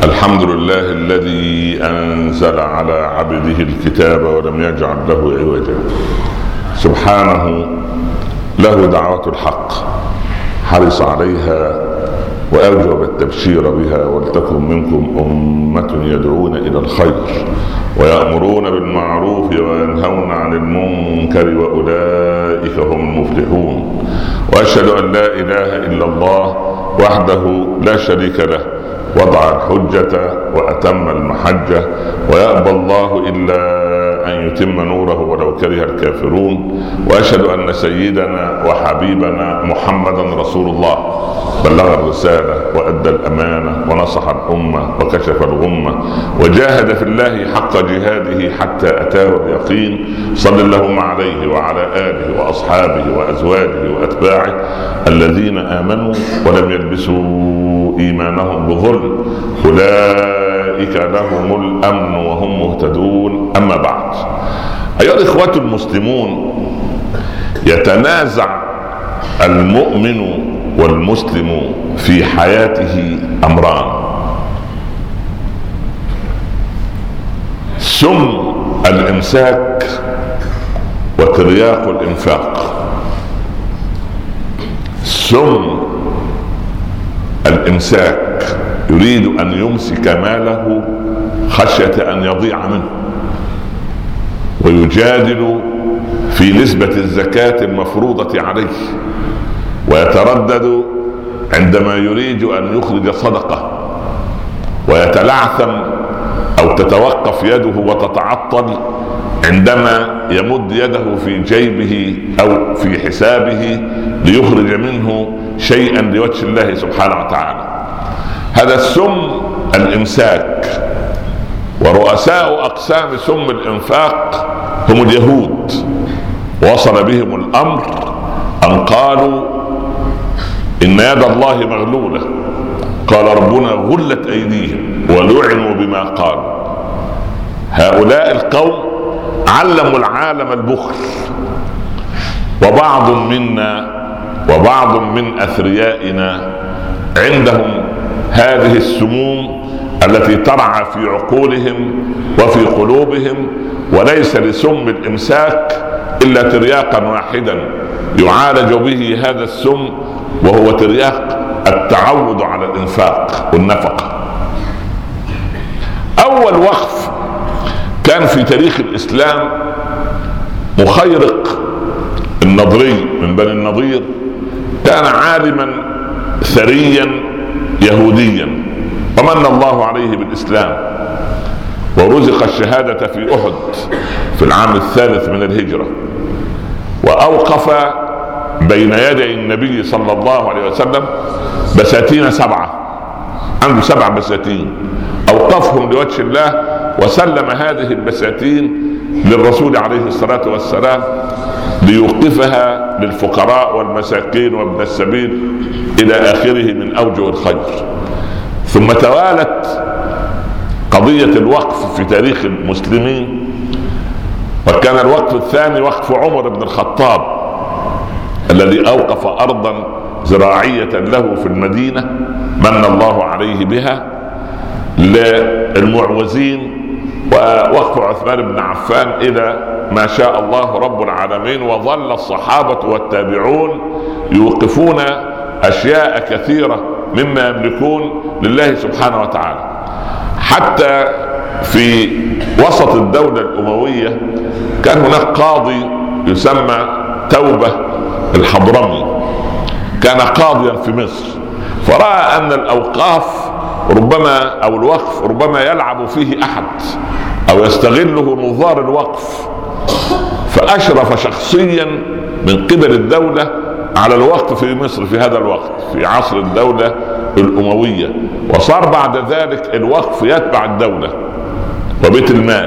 الحمد لله الذي أنزل على عبده الكتاب ولم يجعل له عوجا. سبحانه له دعوة الحق حرص عليها وأوجب التبشير بها، ولتكن منكم أمة يدعون إلى الخير ويأمرون بالمعروف وينهون عن المنكر وأولئك هم المفلحون. وأشهد أن لا إله إلا الله وحده لا شريك له، وضع الحجة وأتم المحجة، ويأبى الله إلا أن يتم نوره ولو كره الكافرون. وأشهد أن سيدنا وحبيبنا محمدا رسول الله، بلغ الرسالة وأدى الأمانة ونصح الأمة وكشف الغمة وجاهد في الله حق جهاده حتى أتاه اليقين. صلى اللهم عليه وعلى آله وأصحابه وأزواجه وأتباعه الذين آمنوا ولم يلبسوا إيمانهم بظلم، أولئك لهم الأمن وهم مهتدون. أما بعد، أيها الإخوة المسلمون، يتنازع المؤمن والمسلم في حياته أمران: سم الإمساك وترياق الإنفاق. سم الإمساك يريد أن يمسك ماله خشية أن يضيع منه، ويجادل في نسبة الزكاة المفروضة عليه، ويتردد عندما يريد أن يخرج صدقة، ويتلعثم أو تتوقف يده وتتعطل عندما يمد يده في جيبه أو في حسابه ليخرج منه شيئا لوجه الله سبحانه وتعالى. هذا السم الإمساك. ورؤساء أقسام سم الإنفاق هم اليهود. وصل بهم الأمر أن قالوا إن يد الله مغلولة، قال ربنا غلت أيديهم ولعنوا بما قالوا. هؤلاء القوم علموا العالم البخل، وبعض منا وبعض من أثريائنا عندهم هذه السموم التي ترعى في عقولهم وفي قلوبهم، وليس لسم الإمساك إلا ترياقا واحدا يعالج به هذا السم، وهو ترياق التعود على الإنفاق والنفقة. أول وقف كان في تاريخ الإسلام مخيرق النضري من بني النضير، كان عالما ثريا يهوديا، ومن الله عليه بالإسلام، ورزق الشهادة في أحد في العام 3 من الهجرة، وأوقف بين يدي النبي صلى الله عليه وسلم بساتين 7، عنده 7 بساتين أوقفهم لوجه الله، وسلم هذه البساتين للرسول عليه الصلاة والسلام ليوقفها للفقراء والمساكين وابن السبيل إلى آخره من أوجه الخير. ثم توالت قضية الوقف في تاريخ المسلمين، وكان الوقف الثاني وقف عمر بن الخطاب الذي أوقف أرضا زراعية له في المدينة من الله عليه بها للمعوزين، ووقف عثمان بن عفان إلى ما شاء الله رب العالمين. وظل الصحابة والتابعون يوقفون أشياء كثيرة مما يملكون لله سبحانه وتعالى، حتى في وسط الدولة الأموية كان هناك قاضي يسمى توبة الحضرمي، كان قاضيا في مصر، فرأى أن الأوقاف ربما أو الوقف ربما يلعب فيه أحد أو يستغله نظار الوقف، فأشرف شخصيا من قبل الدولة على الوقف في مصر في هذا الوقت في عصر الدولة الأموية. وصار بعد ذلك الوقف يتبع الدولة وبيت المال،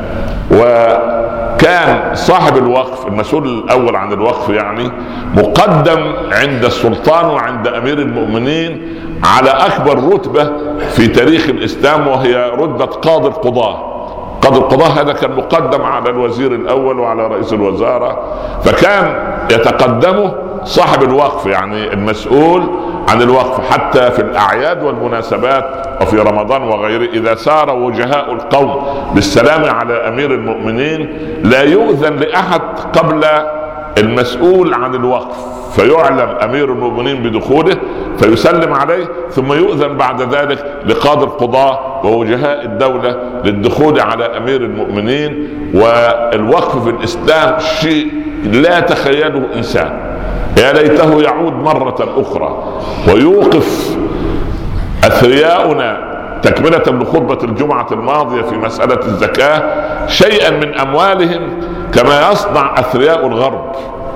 وكان صاحب الوقف المسؤول الأول عن الوقف يعني مقدم عند السلطان وعند أمير المؤمنين على أكبر رتبة في تاريخ الإسلام، وهي رتبة قاضي القضاة. قاضي القضاة هذا كان مقدم على الوزير الأول وعلى رئيس الوزارة، فكان يتقدمه صاحب الوقف يعني المسؤول عن الوقف حتى في الأعياد والمناسبات وفي رمضان وغيره. إذا سار وجهاء القوم بالسلام على أمير المؤمنين لا يؤذن لأحد قبل المسؤول عن الوقف، فيعلم أمير المؤمنين بدخوله فيسلم عليه، ثم يؤذن بعد ذلك لقاضي القضاة ووجهاء الدولة للدخول على أمير المؤمنين. والوقف في الإسلام شيء لا تخيله إنسان، يا ليته يعود مرة أخرى ويوقف أثرياؤنا تكملة لخطبة الجمعة الماضية في مسألة الزكاة شيئا من أموالهم كما يصنع أثرياء الغرب.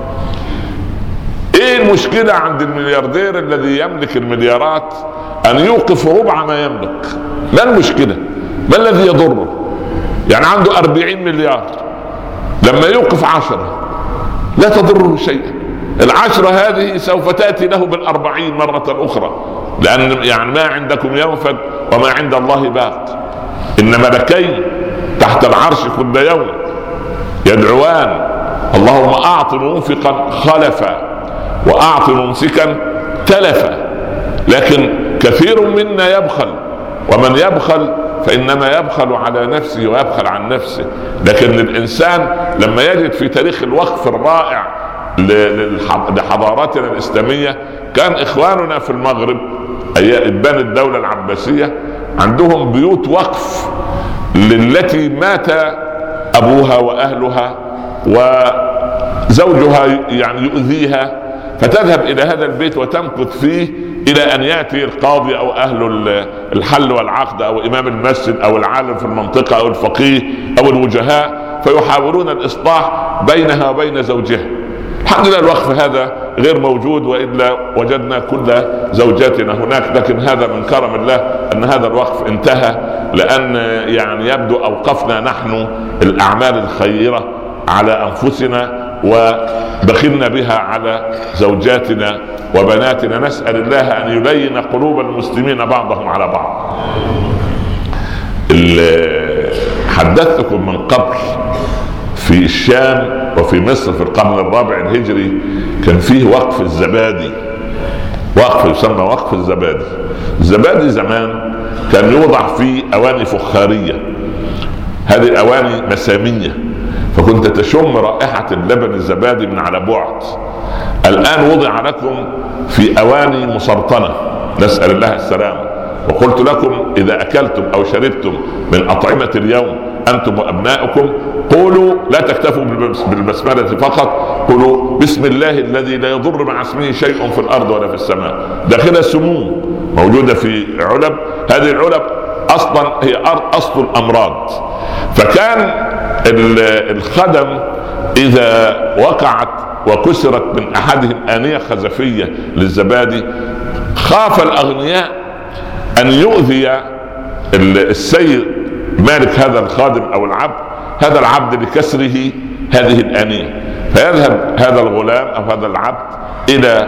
ايه المشكلة عند الملياردير الذي يملك المليارات ان يوقف ربع ما يملك؟ ما المشكلة؟ ما الذي يضره؟ يعني عنده 40 مليار، لما يوقف 10 لا تضره شيئا. 10 هذه سوف تأتي له 40 مرة أخرى، لأن يعني ما عندكم ينفد وما عند الله باق. إن ملكين تحت العرش كل يوم يدعوان اللهم أعط منفقا خلفا وأعط ممسكا تلفا. لكن كثير منا يبخل، ومن يبخل فإنما يبخل على نفسه ويبخل عن نفسه. لكن الإنسان لما يجد في تاريخ الوقف الرائع لحضارتنا الإسلامية، كان إخواننا في المغرب إبان الدولة العباسية عندهم بيوت وقف للتي مات أبوها وأهلها وزوجها يعني يؤذيها، فتذهب إلى هذا البيت وتمكث فيه إلى أن يأتي القاضي أو أهل الحل والعقد أو إمام المسجد أو العالم في المنطقة أو الفقيه أو الوجهاء، فيحاولون الإصلاح بينها وبين زوجها. الحمد لله الوقف هذا غير موجود، وإلا وجدنا كل زوجاتنا هناك. لكن هذا من كرم الله أن هذا الوقف انتهى، لأن يعني يبدو أوقفنا نحن الأعمال الخيرة على أنفسنا وبخلنا بها على زوجاتنا وبناتنا. نسأل الله أن يبين قلوب المسلمين بعضهم على بعض. حدثتكم من قبل في الشام وفي مصر في القرن الرابع الهجري كان فيه وقف الزبادي، وقف يسمى وقف الزبادي. الزبادي زمان كان يوضع في أواني فخارية، هذه الأواني مسامية، فكنت تشم رائحة اللبن الزبادي من على بعد. الآن وضع لكم في أواني مسرطنة، نسأل الله السلامة. وقلت لكم إذا أكلتم أو شربتم من أطعمة اليوم أنتم وأبنائكم قولوا، لا تكتفوا بالبسملة فقط، قولوا بسم الله الذي لا يضر مع اسمه شيء في الأرض ولا في السماء. داخلها سموم موجودة في علب، هذه العلب أصلا هي أصل الأمراض. فكان الخدم إذا وقعت وكسرت من أحدهم آنية خزفية للزبادي، خاف الأغنياء أن يؤذي السيد مالك هذا الخادم أو العبد، هذا العبد لكسره هذه الآنية، فيذهب هذا الغلام أو هذا العبد إلى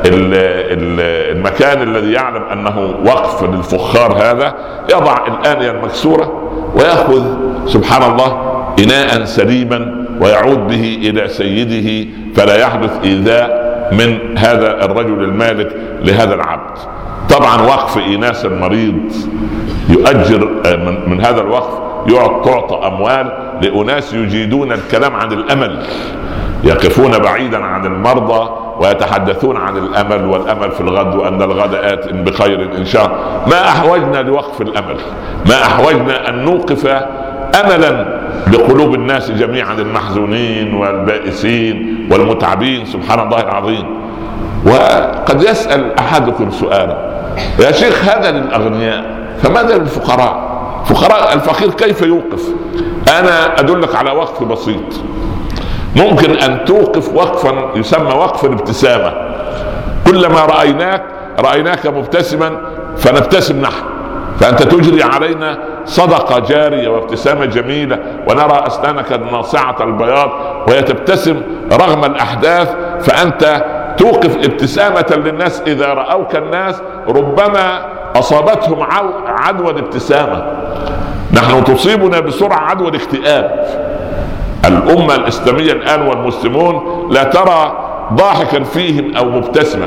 المكان الذي يعلم أنه وقف للفخار هذا، يضع الآنية المكسورة ويأخذ سبحان الله إناء سليما ويعود به إلى سيده، فلا يحدث إيذاء من هذا الرجل المالك لهذا العبد. طبعا وقف إناس المريض يؤجر من هذا الوقف، تعطى أموال لأناس يجيدون الكلام عن الأمل، يقفون بعيدا عن المرضى ويتحدثون عن الأمل والأمل في الغد وأن الغد آت بخير إن شاء الله. ما أحوجنا لوقف الأمل، ما أحوجنا أن نوقف أملا لقلوب الناس جميعا، المحزونين والبائسين والمتعبين سبحان الله العظيم. وقد يسأل أحدكم سؤالا، يا شيخ هذا للأغنياء فماذا للفقراء؟ فقراء الفقير كيف يوقف؟ أنا أدلك على وقف بسيط. ممكن أن توقف وقفا يسمى وقف الابتسامة. كلما رأيناك مبتسما فنبتسم نحن، فأنت تجري علينا صدقة جارية وابتسامة جميلة، ونرى أسنانك الناصعة البياض وهي تبتسم رغم الأحداث، فأنت توقف ابتسامة للناس. إذا رأوك الناس ربما أصابتهم عدوى الابتسامة، نحن تصيبنا بسرعة عدوى الاكتئاب. الأمة الإسلامية الآن والمسلمون لا ترى ضاحكا فيهم أو مبتسما،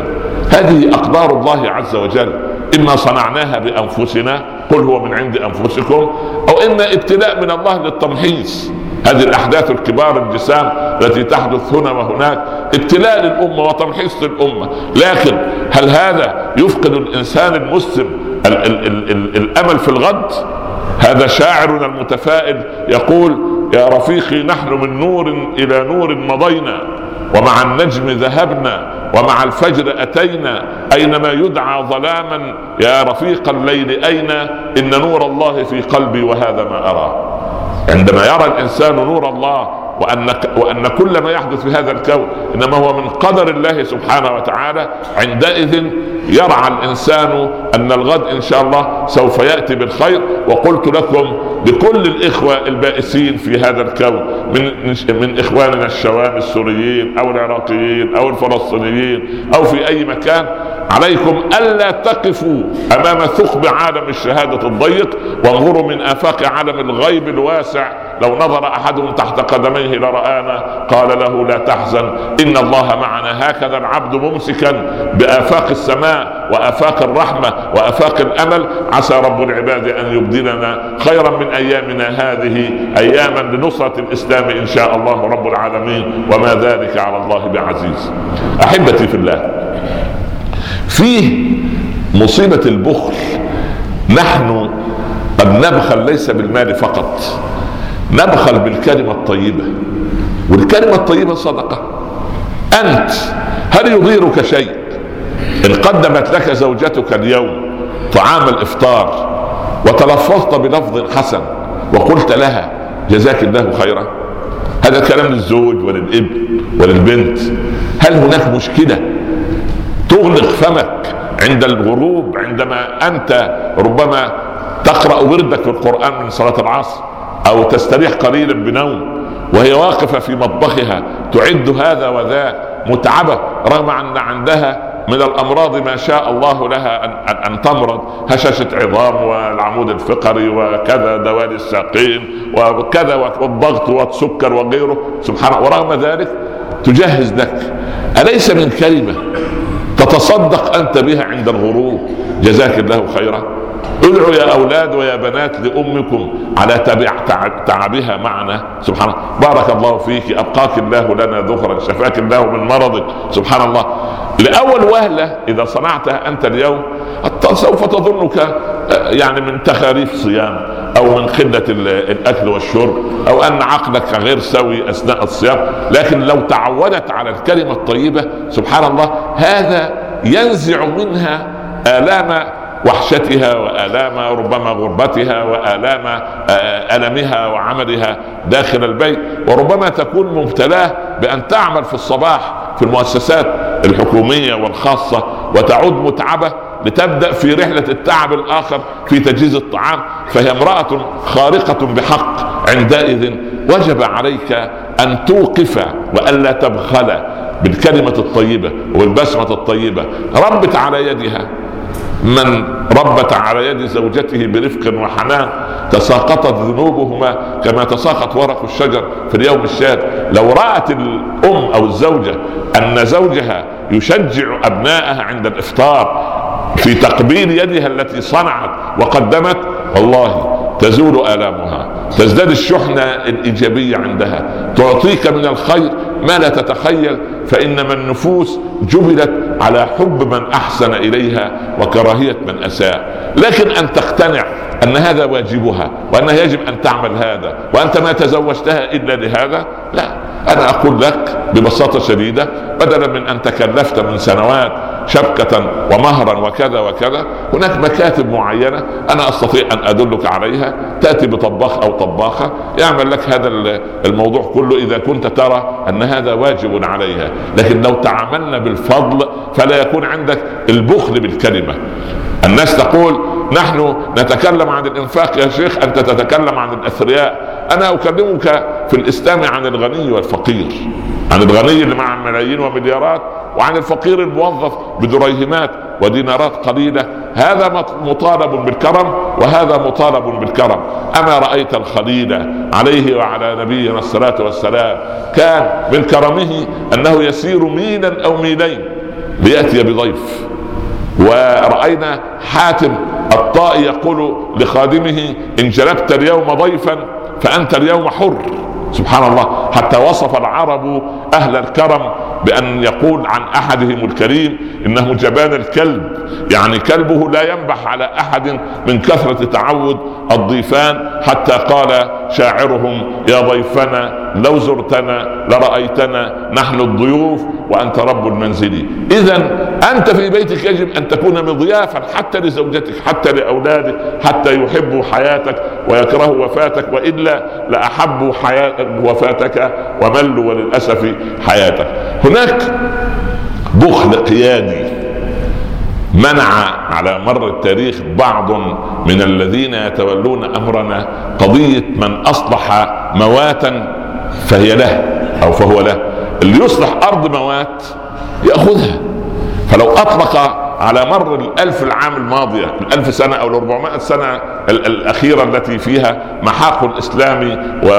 هذه أقدار الله عز وجل، إما صنعناها بأنفسنا، قل هو من عند أنفسكم، أو إن ابتلاء من الله للتمحيص. هذه الأحداث الكبار الجسام التي تحدث هنا وهناك ابتلاء للأمة وتمحيص للأمة. لكن هل هذا يفقد الإنسان المسلم الأمل في الغد؟ هذا شاعرنا المتفائل يقول: يا رفيقي نحن من نور إلى نور مضينا، ومع النجم ذهبنا، ومع الفجر أتينا، أينما يدعى ظلاما يا رفيق الليل أين، إن نور الله في قلبي وهذا ما أراه. عندما يرى الإنسان نور الله وأن كل ما يحدث في هذا الكون إنما هو من قدر الله سبحانه وتعالى، عندئذ يرعى الإنسان أن الغد إن شاء الله سوف يأتي بالخير. وقلت لكم لكل الإخوة البائسين في هذا الكون من إخواننا الشوام السوريين أو العراقيين أو الفلسطينيين أو في أي مكان، عليكم ألا تقفوا أمام ثقب عالم الشهادة الضيق، وانظروا من آفاق عالم الغيب الواسع. لو نظر أحدهم تحت قدميه لرآنا، قال له لا تحزن إن الله معنا. هكذا العبد ممسكا بآفاق السماء وآفاق الرحمة وآفاق الأمل، عسى رب العباد أن يبدلنا خيرا من أيامنا هذه أياما لنصرة الإسلام إن شاء الله رب العالمين، وما ذلك على الله بعزيز. أحبتي في الله، فيه مصيبة البخل. نحن قد نبخل ليس بالمال فقط، نبخل بالكلمة الطيبة، والكلمة الطيبة صدقة. أنت هل يضيرك شيء إن قدمت لك زوجتك اليوم طعام الإفطار وتلفظت بلفظ حسن وقلت لها جزاك الله خيرا؟ هذا كلام للزوج وللابن وللبنت. هل هناك مشكلة تغلق فمك عند الغروب عندما أنت ربما تقرأ وردك في القرآن من صلاة العصر، أو تستريح قليلا بنوم وهي واقفة في مطبخها تعد هذا وذا، متعبة رغم أن عندها من الأمراض ما شاء الله لها أن تمرض، هشاشة عظام والعمود الفقري وكذا دوالي الساقين وكذا والضغط والسكر وغيره، سبحان الله، ورغم ذلك تجهز لك. أليس من كلمة تتصدق أنت بها عند الغروب جزاك الله خيرا؟ ادعوا يا أولاد ويا بنات لأمكم على تعبها معنا. سبحان الله، بارك الله فيك، أبقاك الله لنا ذخرا، شفاك الله من مرضك. سبحان الله، لأول وهلة إذا صنعتها أنت اليوم سوف تظنك يعني من تخاريف صيام أو من قلة الأكل والشرب أو أن عقلك غير سوي أثناء الصيام، لكن لو تعودت على الكلمة الطيبة سبحان الله هذا ينزع منها آلام وحشتها وآلام ربما غربتها وآلام ألمها وعملها داخل البيت، وربما تكون مبتلاه بأن تعمل في الصباح في المؤسسات الحكومية والخاصة وتعود متعبة لتبدأ في رحلة التعب الآخر في تجهيز الطعام، فهي امرأة خارقة بحق. عندئذ وجب عليك أن توقف وألا تبخل بالكلمة الطيبة والبسمة الطيبة. ربت على يدها، من ربت على يد زوجته برفق وحنان تساقطت ذنوبهما كما تساقط ورق الشجر في اليوم الشاد. لو رأت الأم أو الزوجة أن زوجها يشجع أبنائها عند الإفطار في تقبيل يدها التي صنعت وقدمت، والله تزول آلامها، تزداد الشحنة الإيجابية عندها، تعطيك من الخير ما لا تتخيل. فإنما النفوس جبلت على حب من أحسن إليها وكراهية من أساء. لكن أن تقتنع أن هذا واجبها وأنها يجب أن تعمل هذا وأنت ما تزوجتها إلا لهذا، لا. أنا أقول لك ببساطة شديدة، بدلا من أن تكلفت من سنوات شبكة ومهرا وكذا وكذا، هناك مكاتب معينة أنا أستطيع أن أدلك عليها، تأتي بطباخ أو طباخة يعمل لك هذا الموضوع كله إذا كنت ترى أن هذا واجب عليها. لكن لو تعاملنا بالفضل فلا يكون عندك البخل بالكلمة. الناس تقول نحن نتكلم عن الإنفاق، يا شيخ أنت تتكلم عن الأثرياء. أنا أكلمك في الإسلام عن الغني والفقير، عن الغني اللي مع ملايين ومليارات، وعن الفقير الموظف بدريهمات ودينارات قليلة. هذا مطالب بالكرم وهذا مطالب بالكرم. أما رأيت الخليل عليه وعلى نبينا الصلاة والسلام كان من كرمه أنه يسير ميلا أو ميلين ليأتي بضيف. ورأينا حاتم الطائي يقول لخادمه: إن جلبت اليوم ضيفا فأنت اليوم حر. سبحان الله، حتى وصف العرب أهل الكرم بأن يقول عن أحدهم الكريم إنه جبان الكلب، يعني كلبه لا ينبح على أحد من كثرة تعود الضيفان، حتى قال شاعرهم: يا ضيفنا لو زرتنا لرأيتنا نحن الضيوف وأنت رب المنزل. إذن أنت في بيتك يجب أن تكون مضيافا حتى لزوجتك، حتى لأولادك، حتى يحبوا حياتك ويكرهوا وفاتك، وإلا لأحبوا وفاتك وملوا وللأسف حياتك. هناك بخل قيادي منع على مر التاريخ بعض من الذين يتولون أمرنا قضية من أصلح مواتا فهي له أو فهو له. اللي يصلح أرض موات يأخذها. فلو أطلق على مر 1000 العام الماضية، 1000 سنة أو 400 سنة الأخيرة التي فيها محاق الإسلام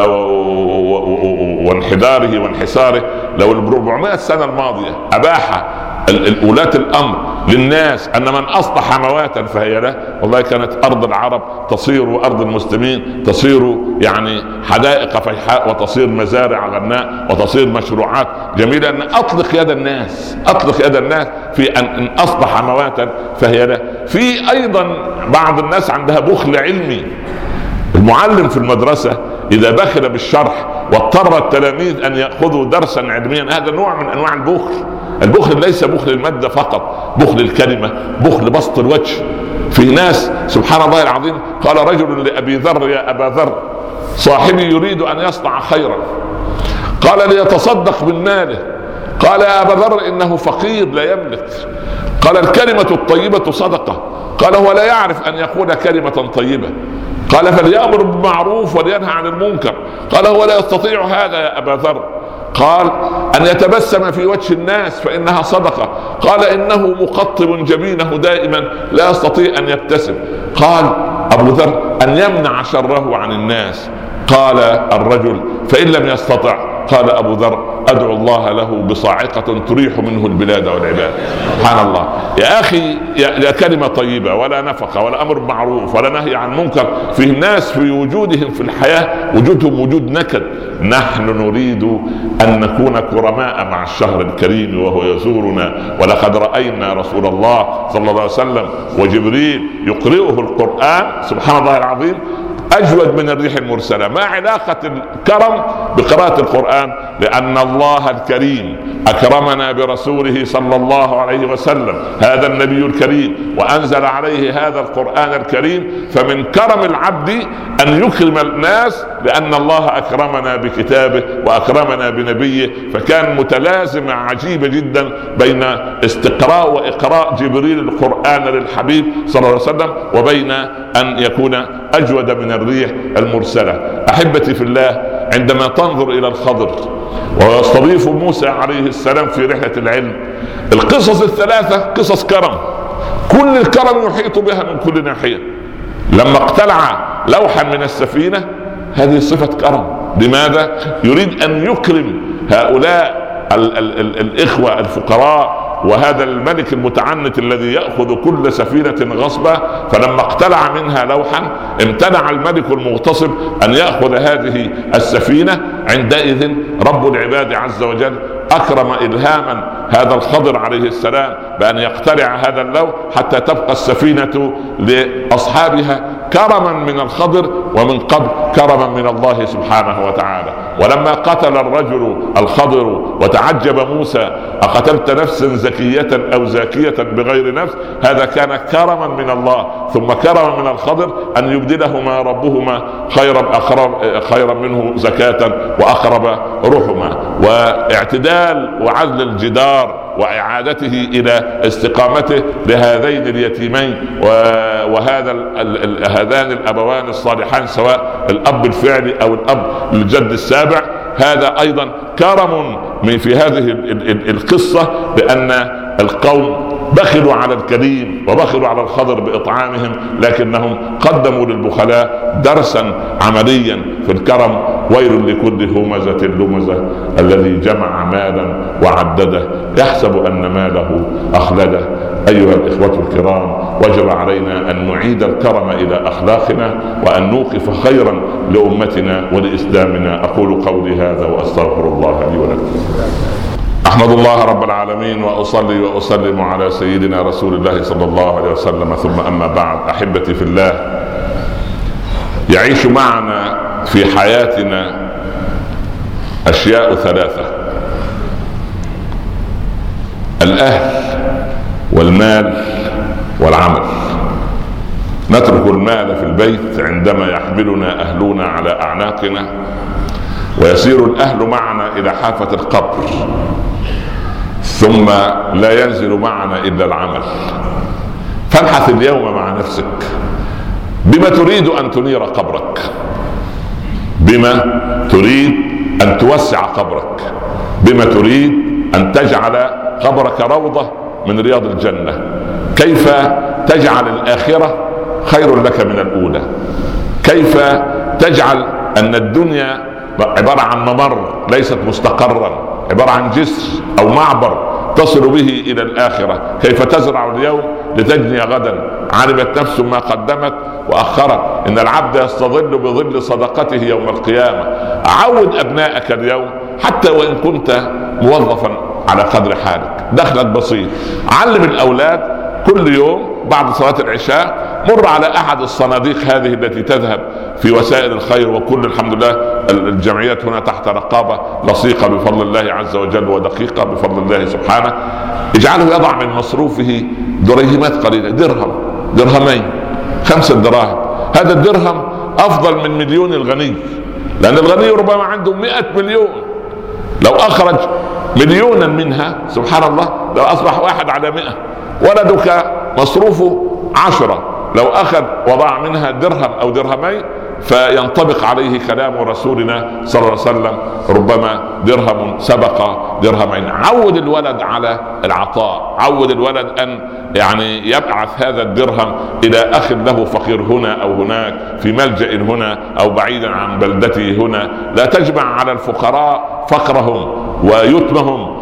وانحداره وانحساره، لو 400 سنة الماضية أباح ولاة الأمر للناس أن من أصلح مواتا فهي له، والله كانت أرض العرب تصير وأرض المسلمين تصير يعني حدائق فيحاء، وتصير مزارع غناء، وتصير مشروعات جميلة. أن أطلق يد الناس في أن أصلح مواتا فهي له. في أيضا بعض الناس عندها بخل علمي. المعلم في المدرسة إذا بخل بالشرح واضطر التلاميذ أن يأخذوا درسا علميا، هذا نوع من أنواع البخل. البخل ليس بخل المادة فقط، بخل الكلمة، بخل بسط الوجه. في ناس سبحان الله العظيم، قال رجل لأبي ذر: يا أبا ذر، صاحبي يريد أن يصنع خيرا، قال ليتصدق من ماله. قال: يا أبا ذر إنه فقير لا يملك. قال: الكلمة الطيبة صدقة. قال: هو لا يعرف أن يقول كلمة طيبة. قال: فليأمر بالمعروف ولينهى عن المنكر. قال: هو لا يستطيع هذا يا أبا ذر. قال: أن يتبسم في وجه الناس فإنها صدقة. قال: إنه مقطب جبينه دائما لا يستطيع أن يبتسم. قال أبو ذر: أن يمنع شره عن الناس. قال الرجل: فإن لم يستطع؟ قال أبو ذر: أدعو الله له بصاعقة تريح منه البلاد والعباد. سبحان الله يا أخي، لا كلمة طيبة ولا نفقة ولا أمر معروف ولا نهي عن منكر. في الناس في وجودهم في الحياة وجودهم وجود نكد. نحن نريد أن نكون كرماء مع الشهر الكريم وهو يزورنا. ولقد رأينا رسول الله صلى الله عليه وسلم وجبريل يقرئه القرآن سبحان الله العظيم أجود من الريح المرسلة. ما علاقة الكرم بقراءة القرآن؟ لأن الله الكريم أكرمنا برسوله صلى الله عليه وسلم، هذا النبي الكريم، وأنزل عليه هذا القرآن الكريم. فمن كرم العبد أن يكرم الناس، لأن الله أكرمنا بكتابه وأكرمنا بنبيه. فكان متلازمة عجيبة جدا بين استقراء وإقراء جبريل القرآن للحبيب صلى الله عليه وسلم وبين أن يكون أجود من الريح المرسلة. أحبتي في الله، عندما تنظر إلى الخضر ويستضيف موسى عليه السلام في رحلة العلم، القصص الثلاثة قصص كرم، كل الكرم يحيط بها من كل ناحية. لما اقتلع لوحا من السفينة، هذه صفة كرم. لماذا؟ يريد أن يكرم هؤلاء الإخوة الفقراء وهذا الملك المتعنت الذي يأخذ كل سفينة غصبا. فلما اقتلع منها لوحا امتنع الملك المغتصب أن يأخذ هذه السفينة. عندئذ رب العباد عز وجل أكرم إلهاما هذا الخضر عليه السلام بأن يقتلع هذا اللوح حتى تبقى السفينة لأصحابها، كرما من الخضر ومن قبل كرما من الله سبحانه وتعالى. ولما قتل الرجل الخضر وتعجب موسى: أقتلت نفسا زكية أو زاكية بغير نفس؟ هذا كان كرما من الله. ثم كرما من الخضر أن يبدلهما ربهما خيرا منه زكاة وأقرب رحما. واعتدال وعدل الجدار وإعادته إلى استقامته لهذين اليتيمين هذان الأبوان الصالحان، سواء الأب الفعلي أو الأب الجد السابع، هذا أيضا كرم في هذه القصة، لأن القوم بخلوا على الكريم وبخلوا على الخضر بإطعامهم، لكنهم قدموا للبخلاء درسا عمليا في الكرم. ويل لكل همزة لمزة الذي جمع مالا وعدده يحسب أن ماله أخلده. أيها الإخوة الكرام، وجب علينا أن نعيد الكرم إلى أخلاقنا وأن نوقف خيرا لأمتنا ولإسلامنا. أقول قولي هذا وأستغفر الله لي ولكم. أحمد الله رب العالمين وأصلي وأسلم على سيدنا رسول الله صلى الله عليه وسلم، ثم أما بعد. أحبتي في الله، يعيش معنا في حياتنا أشياء ثلاثة: الأهل والمال والعمل. نترك المال في البيت عندما يحملنا أهلنا على أعناقنا، ويسير الأهل معنا إلى حافة القبر، ثم لا ينزل معنا إلا العمل. فابحث اليوم مع نفسك، بما تريد أن تنير قبرك؟ بما تريد أن توسع قبرك؟ بما تريد أن تجعل قبرك روضة من رياض الجنة؟ كيف تجعل الآخرة خير لك من الأولى؟ كيف تجعل أن الدنيا عبارة عن ممر ليست مستقرا، عبارة عن جسر أو معبر تصل به إلى الآخرة؟ كيف تزرع اليوم لتجني غدا؟ علمت نفس ما قدمت وأخرت. إن العبد يستظل بظل صدقته يوم القيامة. عود أبنائك اليوم، حتى وإن كنت موظفا على قدر حالك، دخلك بسيط. علم الأولاد كل يوم بعد صلاة العشاء مر على أحد الصناديق هذه التي تذهب في وسائل الخير، وكل الحمد لله الجمعيات هنا تحت رقابة لصيقة بفضل الله عز وجل ودقيقة بفضل الله سبحانه. اجعله يضع من مصروفه دريهمات قليلة، درهم، درهمين، 5 دراهم. هذا الدرهم أفضل من مليون الغني، لأن الغني ربما عنده 100 مليون. لو أخرج مليونا منها سبحان الله لو أصبح 1 على 100. ولدك مصروفه 10، لو أخذ وضع منها درهم أو درهمين فينطبق عليه كلام رسولنا صلى الله عليه وسلم: ربما درهم سبق درهمين. عود الولد على العطاء، عود الولد أن يعني يبعث هذا الدرهم إلى أخ له فقير هنا أو هناك، في ملجأ هنا أو بعيدا عن بلدته هنا. لا تجمع على الفقراء فقرهم ويتمهم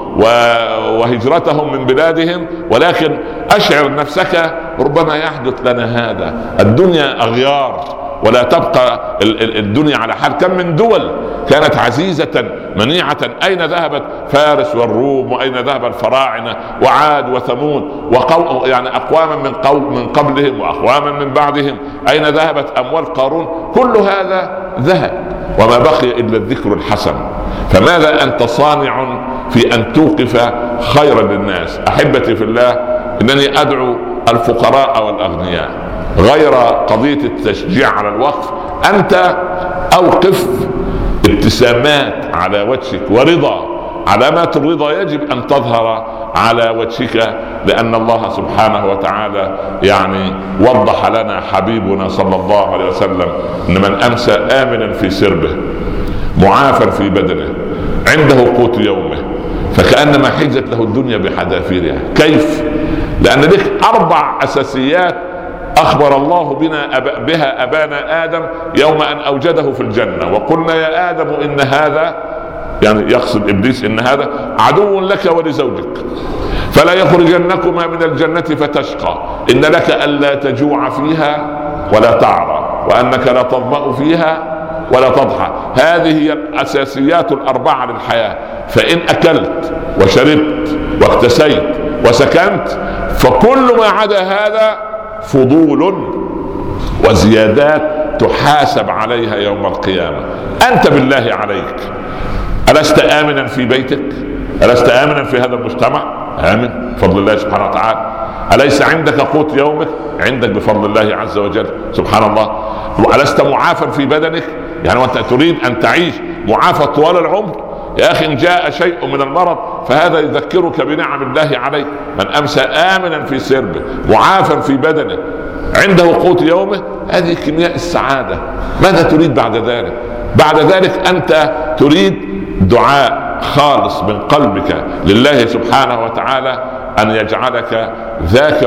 وهجرتهم من بلادهم، ولكن أشعر نفسك ربما يحدث لنا هذا. الدنيا أغيار ولا تبقى الدنيا على حال. كم من دول كانت عزيزة منيعة، أين ذهبت فارس والروم؟ وأين ذهب الفراعنة وعاد وثمود يعني أقواما من قبلهم وأقواما من بعدهم؟ أين ذهبت أموال قارون؟ كل هذا ذهب وما بقي إلا الذكر الحسن. فماذا أنت صانع في أن توقف خيرا للناس؟ أحبتي في الله، إنني أدعو الفقراء والأغنياء غير قضية التشجيع على الوقف. أنت أوقف ابتسامات على وجهك ورضا، علامات الرضا يجب أن تظهر على وجهك، لأن الله سبحانه وتعالى يعني وضح لنا حبيبنا صلى الله عليه وسلم أن من أمسى آمنا في سربه معافى في بدنه عنده قوت يومه فكأنما حجت له الدنيا بحذافيرها. كيف؟ لأن لك 4 أساسيات أخبر الله بها أبانا آدم يوم أن أوجده في الجنة: وقلنا يا آدم إن هذا، يعني يقصد إبليس، إن هذا عدو لك ولزوجك فلا يخرجنكما من الجنة فتشقى، إن لك ألا تجوع فيها ولا تعرى، وأنك لا تظمأ فيها ولا تضحى. هذه هي الأساسيات ال4 للحياة. فإن أكلت وشربت واكتسيت وسكنت فكل ما عدا هذا فضول وزيادات تحاسب عليها يوم القيامة. أنت بالله عليك ألست آمنا في بيتك؟ ألست آمنا في هذا المجتمع؟ آمن بفضل الله سبحانه وتعالى. أليس عندك قوت يومك؟ عندك بفضل الله عز وجل سبحان الله. ألست معافى في بدنك؟ يعني وأنت تريد أن تعيش معافى طوال العمر؟ يا أخي إن جاء شيء من المرض فهذا يذكرك بنعم الله عليك. من أمسى آمنا في سربه معافى في بدنه عنده قوت يومه، هذه كيمياء السعادة. ماذا تريد بعد ذلك؟ بعد ذلك أنت تريد دعاء خالص من قلبك لله سبحانه وتعالى أن يجعلك ذاكرا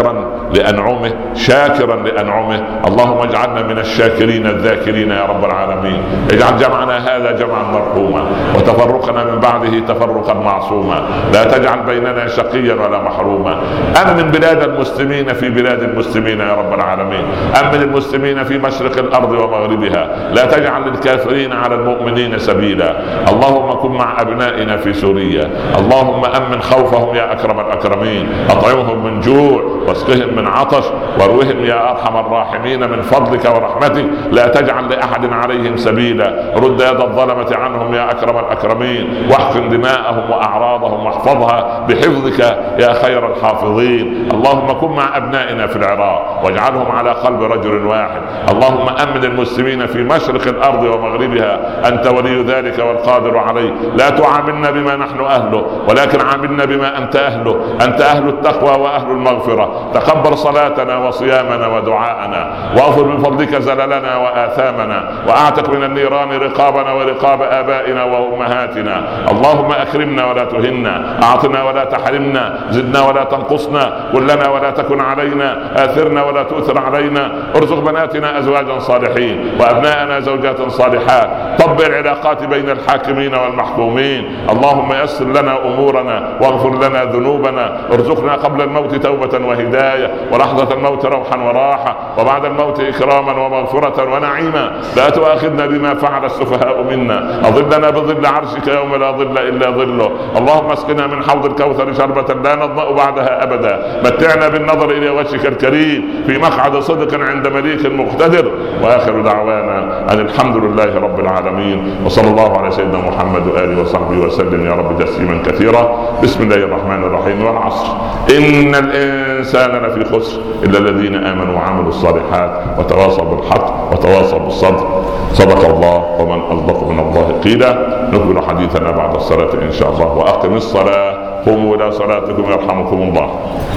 لأنعمه شاكرا لأنعمه. اللهم اجعلنا من الشاكرين الذاكرين يا رب العالمين. اجعل جمعنا هذا جمعا مرحوما وتفرقنا من بعده تفرقا معصوما. لا تجعل بيننا شقيا ولا محروما. أمن بلاد المسلمين في بلاد المسلمين يا رب العالمين. أمن المسلمين في مشرق الأرض ومغربها. لا تجعل للكافرين على المؤمنين سبيلا. اللهم كن مع أبنائنا في سوريا. اللهم أمن خوفهم يا أكرم الأكرمين. أطعمهم من جوع واسقهم من عطش واروهم يا أرحم الراحمين من فضلك ورحمتك. لا تجعل لأحد عليهم سبيلا. رد يد الظلمة عنهم يا أكرم الأكرمين واحقن دماءهم وأعراضهم واحفظها بحفظك يا خير الحافظين. اللهم كن مع أبنائنا في العراق واجعلهم على قلب رجل واحد. اللهم أمن المسلمين في مشرق الأرض ومغربها. أنت ولي ذلك والقادر عليه. لا تعاملنا بما نحن أهله ولكن عاملنا بما أنت أهله. أنت أهل التقوى وأهل المغفرة. تقبل صلاتنا وصيامنا ودعاءنا واغفر بفضلك زللنا وآثامنا وأعتق من النيران رقابنا ورقاب آبائنا وأمهاتنا. اللهم أكرمنا ولا تهنا. أعطنا ولا تحرمنا. زدنا ولا تنقصنا. كلنا ولا تكن علينا. آثرنا ولا تؤثر علينا. ارزق بناتنا أزواجا صالحين وأبناءنا زوجات صالحات. طبع العلاقات بين الحاكمين والمحكومين. اللهم يسر لنا أمورنا واغفر لنا ذنوبنا. ارزقنا قبل الموت توبة وهداية ولحظة الموت روحا وراحة وبعد الموت إكراما ومغفرة ونعيما. لا تؤاخذنا بما فعل السفهاء منا. أظلنا بظل عرشك يوم لا ظل إلا ظله. اللهم اسقنا من حوض الكوثر شربة لا نظمأ بعدها أبدا. متعنا بالنظر إلى وجهك الكريم في مقعد صدق عند مليك مقتدر. وآخر دعوانا أن الحمد لله رب العالمين وصلى الله على سيدنا محمد وآله وصحبه وسلم يا رب تسليما كثيرا. بسم الله الرحمن الرحيم. والعصر إن الإنسان لفي خسر إلا الذين آمنوا وعملوا الصالحات وتواصوا بالحق وتواصوا بالصبر. صدق الله ومن أصدق من الله قيلا. نكمل حديثنا بعد الصلاة إن شاء الله. وأقم الصلاة قوموا إلى صلاتكم يرحمكم الله.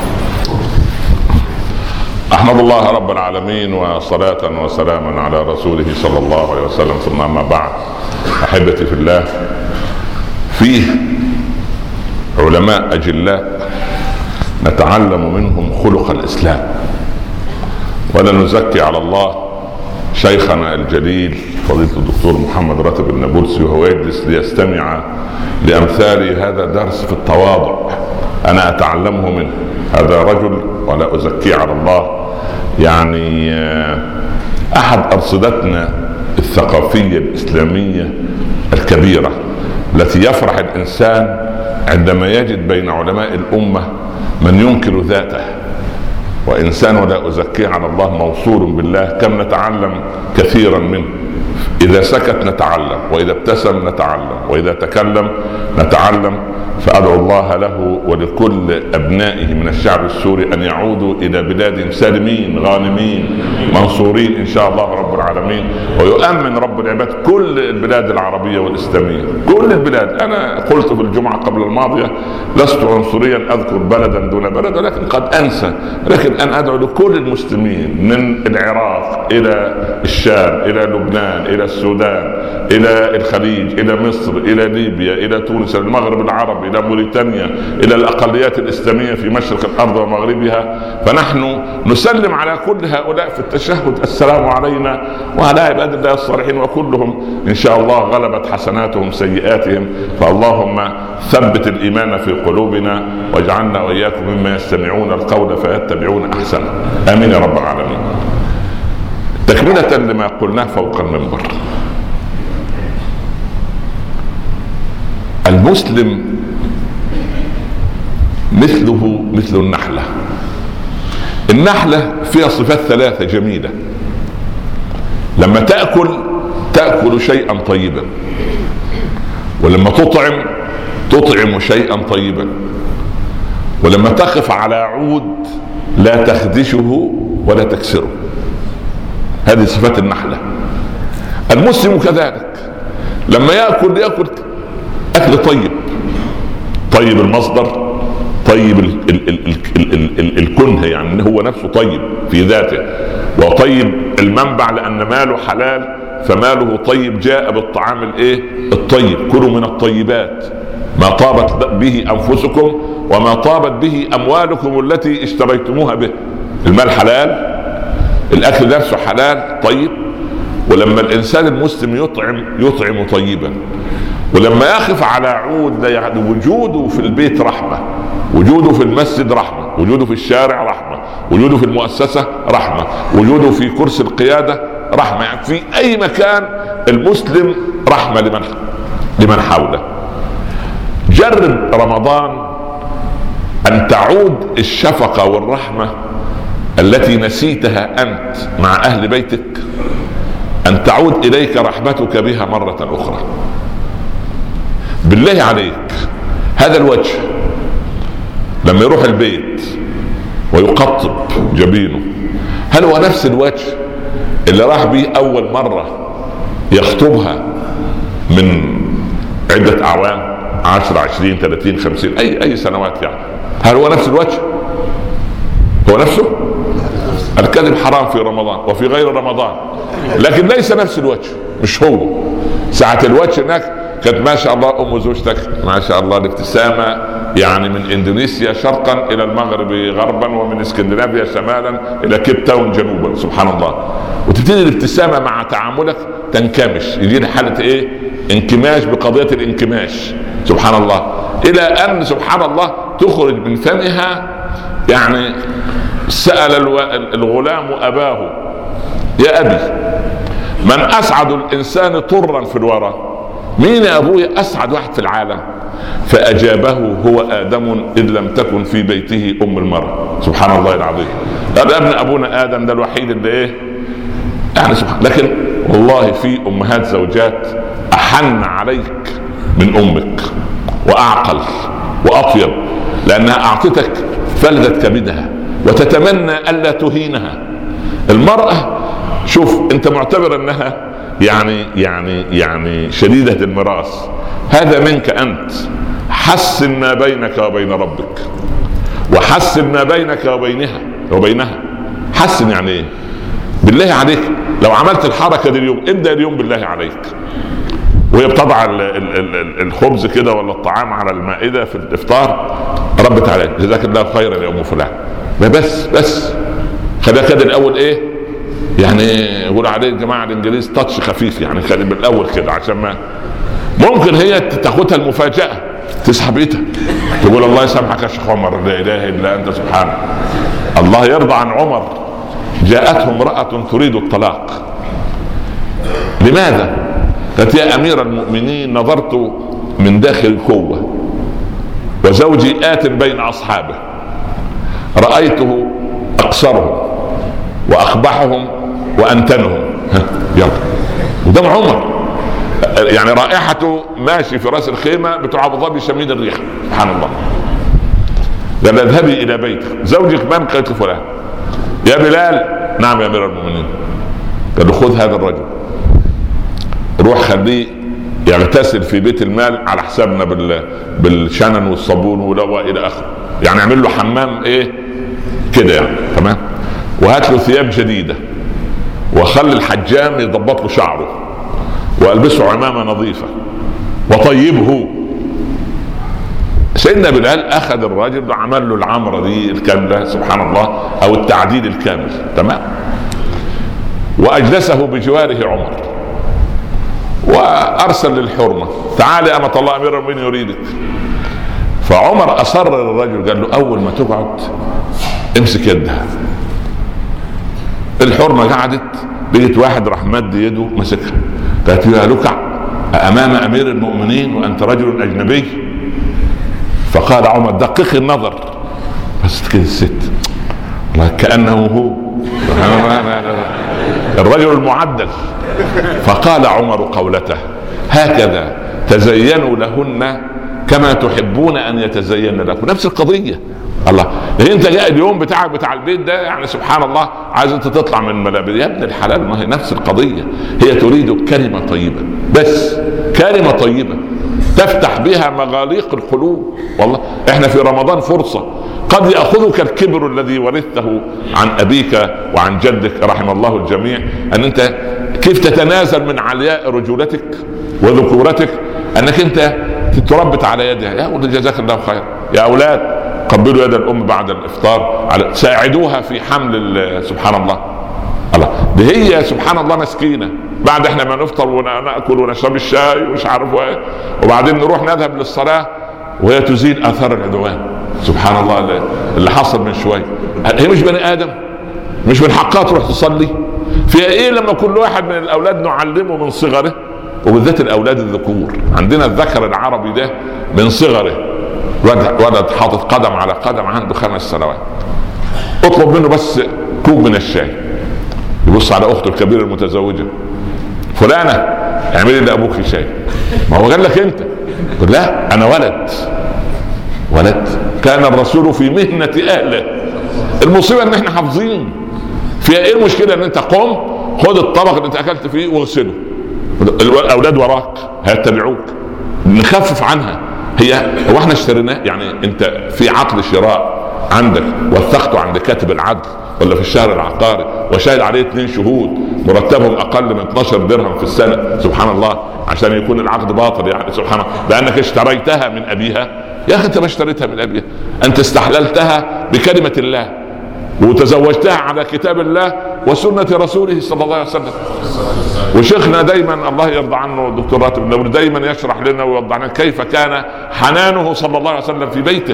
أحمد الله رب العالمين وصلاة وسلاما على رسوله صلى الله عليه وسلم. ثم أما بعد. أحبتي في الله، فيه علماء أجلاء نتعلم منهم خلق الإسلام. ولا نزكي على الله شيخنا الجليل فضيلة الدكتور محمد راتب النابلسي وهو يجلس ليستمع لأمثال هذا درس في التواضع أنا أتعلمه منه. هذا رجل ولا أزكي على الله يعني أحد أرصدتنا الثقافية الإسلامية الكبيرة التي يفرح الإنسان عندما يجد بين علماء الأمة من ينكر ذاته. وإنسان ولا أزكي على الله موصول بالله كم نتعلم كثيرا منه. إذا سكت نتعلم وإذا ابتسم نتعلم وإذا تكلم نتعلم. فأدعو الله له ولكل أبنائه من الشعب السوري أن يعودوا إلى بلاد سالمين غانمين منصورين إن شاء الله رب العالمين. ويؤمن رب العباد كل البلاد العربية والإسلامية كل البلاد. أنا قلت في الجمعة قبل الماضية لست عنصريا أذكر بلدا دون بلد ولكن قد أنسى. لكن أن أدعو لكل المسلمين من العراق إلى الشام إلى لبنان إلى السودان إلى الخليج إلى مصر إلى ليبيا إلى تونس إلى المغرب العربي إلى موريتانيا إلى الأقليات الإسلامية في مشرق الأرض ومغربها. فنحن نسلم على كل هؤلاء في التشهد السلام علينا وعلى عباد الله الصالحين وكلهم إن شاء الله غلبت حسناتهم سيئاتهم. فاللهم ثبت الإيمان في قلوبنا واجعلنا وإياكم مما يستمعون القول فيتبعون أحسنه. آمين يا رب العالمين. تكملة لما قلناه فوق المنبر، المسلم مثله مثل النحلة. النحلة فيها صفات ثلاثة جميلة. لما تأكل شيئا طيبا، ولما تطعم شيئا طيبا، ولما تقف على عود لا تخدشه ولا تكسره. هذه صفات النحلة. المسلم كذلك لما يأكل أكل طيب المصدر، طيب الكنه يعني هو نفسه طيب في ذاته، وطيب المنبع لأن ماله حلال فماله طيب. جاء بالطعام الطيب. كلوا من الطيبات ما طابت به أنفسكم وما طابت به أموالكم التي اشتريتموها به. المال حلال، الاكل نفسه حلال طيب. ولما الانسان المسلم يطعم طيبا، ولما يقف على عود يعني وجوده في البيت رحمة، وجوده في المسجد رحمة، وجوده في الشارع رحمة، وجوده في المؤسسة رحمة، وجوده في كرسي القيادة رحمة، يعني في اي مكان المسلم رحمة لمن حوله. جرب رمضان ان تعود الشفقة والرحمة التي نسيتها انت مع اهل بيتك، ان تعود اليك رحمتك بها مرة اخرى. بالله عليك، هذا الوجه لما يروح البيت ويقطب جبينه، هل هو نفس الوجه اللي راح به اول مرة يخطبها من عدة اعوام، 10 20 30 50 اي سنوات يعني؟ هل هو نفس الوجه؟ هو نفسه؟ الكذب حرام في رمضان وفي غير رمضان، لكن ليس نفس الوجه، مش هو. ساعة الوجه هناك كانت ما شاء الله ام زوجتك ما شاء الله الابتسامة يعني من اندونيسيا شرقا الى المغرب غربا، ومن اسكندنافيا شمالا الى كيب تاون جنوبا، سبحان الله. وتبتدي الابتسامة مع تعاملك تنكمش، يجي حالة ايه؟ انكماش بقضية الانكماش، سبحان الله، الى ان سبحان الله تخرج من فمها يعني سأل الغلام اباه يا ابي من اسعد الانسان طرا في الورى؟ مين يا ابويا اسعد واحد في العالم؟ فاجابه هو ادم اذ لم تكن في بيته ام المرأة. سبحان الله العظيم. هذا ابن ابونا ادم ده الوحيد اللي ايه يعني سبحان. لكن والله في امهات زوجات احن عليك من امك واعقل واطيب، لانها اعطتك فلذة كبدها وتتمنى الا تهينها. المرأة شوف انت معتبر انها يعني شديدة المراس، هذا منك انت. حسن ما بينك وبين ربك، وحسن ما بينك وبينها. حسن يعني ايه؟ بالله عليك لو عملت الحركة دي اليوم، ابدأ اليوم بالله عليك وهي بتضع الخبز كده ولا الطعام على المائدة في الافطار، ربت عليك جزاك الله خيرا يا ام فلان. بس خليها كده الاول ايه يعني يقول عليه الجماعه الانجليز تاتش خفيف، يعني خلي بالاول كده عشان ما ممكن هي تاخدها المفاجاه تسحب ايدها تقول الله يسامحك يا شيخ عمر، لا اله الا انت سبحانك. الله يرضى عن عمر، جاءته امراه تريد الطلاق. لماذا؟ قالت يا امير المؤمنين نظرت من داخل الكوه وزوجي آت بين اصحابه، رايته اقصرهم واقبحهم وانتنهم. يلا قدام عمر يعني رائحته ماشي في راس الخيمه بتوع ابو ظبي شمين الريح، سبحان الله. قال اذهبي الى بيتك، زوجك من؟ قالت فلان. يا بلال. نعم يا امير المؤمنين. قال له خذ هذا الرجل روح خليه يغتسل في بيت المال على حسابنا بالشنن والصابون والى اخره، يعني اعمل له حمام ايه كده يعني تمام، وهات له ثياب جديده وخلي الحجام يضبط له شعره والبسه عمامه نظيفه وطيبه. سيدنا بلال اخذ الراجل وعمل له العمره دي الكامله، سبحان الله، او التعديل الكامل تمام، واجلسه بجواره عمر وارسل للحرمه تعالي انا الله امير المؤمنين يريدك. فعمر اصر للرجل قال له اول ما تقعد امسك يدها. الحرمه قعدت، لقيت واحد راح مد يده مسكها، قالت يا لكع امام امير المؤمنين وانت رجل اجنبي. فقال عمر دقق النظر، بس كده الست والله كانه هو الرجل المعدل. فقال عمر قولته هكذا تزينوا لهن كما تحبون ان يتزين لكم. نفس القضيه. الله انت جاء اليوم بتاعك بتاع البيت ده يعني سبحان الله عايز انت تطلع من ملابس يا ابن الحلال، ما هي نفس القضيه. هي تريد كلمه طيبه، بس كلمه طيبه تفتح بها مغاليق القلوب. والله احنا في رمضان فرصه قد ياخذك الكبر الذي ورثته عن ابيك وعن جدك رحم الله الجميع، ان انت كيف تتنازل من علياء رجولتك وذكورتك انك انت تتربت على يدها. يا ولد جزاك الله خير، يا اولاد قبلوا يد الام بعد الافطار، ساعدوها في حمل سبحان الله. دي هي سبحان الله مسكينه، بعد احنا ما نفطر وناكل ونشرب الشاي ومش عارف ايه، وبعدين نروح نذهب للصلاه وهي تزيل اثار العدوان. سبحان الله اللي حصل من شويه. هي مش بني ادم؟ مش من حقها تروح تصلي؟ فيها ايه لما كل واحد من الاولاد نعلمه من صغره، وبالذات الاولاد الذكور؟ عندنا الذكر العربي ده من صغره، ولد حاطط قدم على قدم عنده 5 سنوات، اطلب منه بس كوب من الشاي، يبص على اخته الكبيره المتزوجه، فلانه اعملي لابوك شاي. ما هو قال لك انت؟ قل لا انا ولد كان الرسول في مهنه اهله. المصيبه ان احنا حافظين. فيها ايه المشكله ان انت قم خد الطبق اللي انت اكلت فيه واغسله، الاولاد وراك هيتبعوك. نخفف عنها. هو احنا اشتريناه؟ يعني انت في عقد شراء عندك وثقته عند كاتب العدل ولا في الشهر العقاري وشاهد عليه 2 شهود مرتبهم اقل من 12 درهم في السنه، سبحان الله، عشان يكون العقد باطل يعني، سبحان الله، لانك اشتريتها من ابيها. يا اخي انت ما اشتريتها من ابيها، انت استحللتها بكلمه الله وتزوجتها على كتاب الله وسنه رسوله صلى الله عليه وسلم. وشيخنا دايما الله يرضى عنه الدكتور راتب النور دايما يشرح لنا ويوضح لنا كيف كان حنانه صلى الله عليه وسلم في بيته.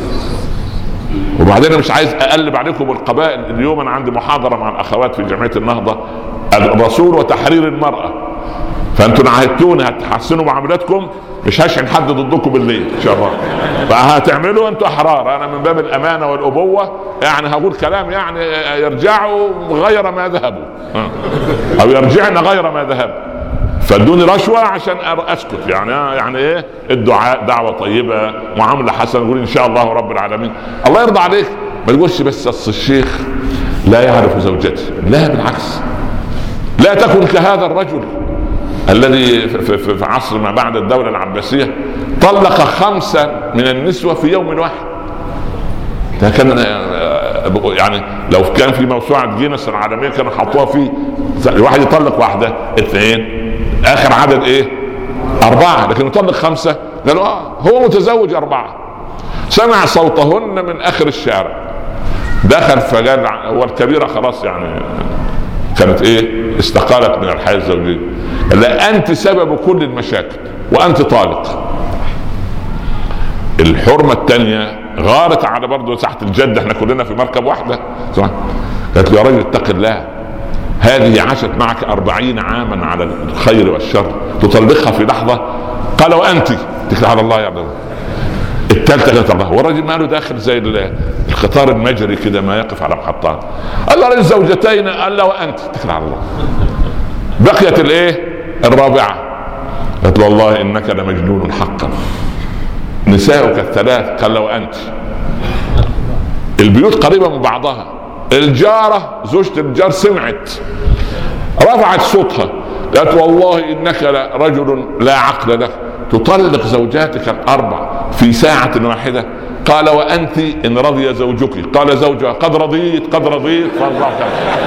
وبعدين مش عايز اقلب عليكم القبائل. اليوم انا عندي محاضره مع الاخوات في جمعيه النهضه، الرسول وتحرير المراه، فانتم عهدتوني هتحسنوا معاملاتكم، مش هشحن حد ضدكم بالليل ان شاء الله، فهتعملوا انتوا احرار. انا من باب الامانه والابوه يعني هقول كلام يعني يرجعوا غير ما ذهبوا او يرجعنا غير ما ذهب، فادوني رشوه عشان اسكت يعني ايه؟ الدعاء دعوه طيبه، معامله حسنه، نقول ان شاء الله رب العالمين الله يرضى عليك. ما تقولش بس اصل الشيخ لا يعرف زوجته، لا بالعكس، لا تكن كهذا الرجل الذي في عصر ما بعد الدوله العباسيه طلق 5 من النسوه في يوم واحد. ده كان يعني لو كان في موسوعه جينيس العالميه كانوا حطوها فيه، الواحد يطلق 1 2 اخر عدد ايه؟ 4، لكن يطلق 5. قالوا هو متزوج 4. سمع صوتهن من اخر الشارع، دخل فقال هو الكبيره خلاص يعني كانت ايه؟ استقالت من الحياه الزوجيه. لا انت سبب كل المشاكل وانت طالق. الحرمه الثانيه غارت على برضه تحت الجده، احنا كلنا في مركب واحده، قالت له يا رجل اتق الله، هذه عاشت معك 40 عاما على الخير والشر، تطلقها في لحظه؟ قال وانت؟ اتكل على الله يا عبد الله. الثالثه قالت الله، والراجل ماله داخل زي القطار المجري كده ما يقف على محطات. قال له الزوجتين، قال له وانت؟ اتكل على الله. بقيت الايه؟ الرابعه. قالت له والله انك لمجنون حقا، نساؤك الثلاث. قال له وانت؟ البيوت قريبه من بعضها، الجاره زوجة الجار سمعت، رفعت صوتها، قالت والله انك رجل لا عقل لك، تطلق زوجاتك 4 في ساعة واحدة. قال وانت ان رضي زوجك؟ قال زوجها قد رضيت فالله.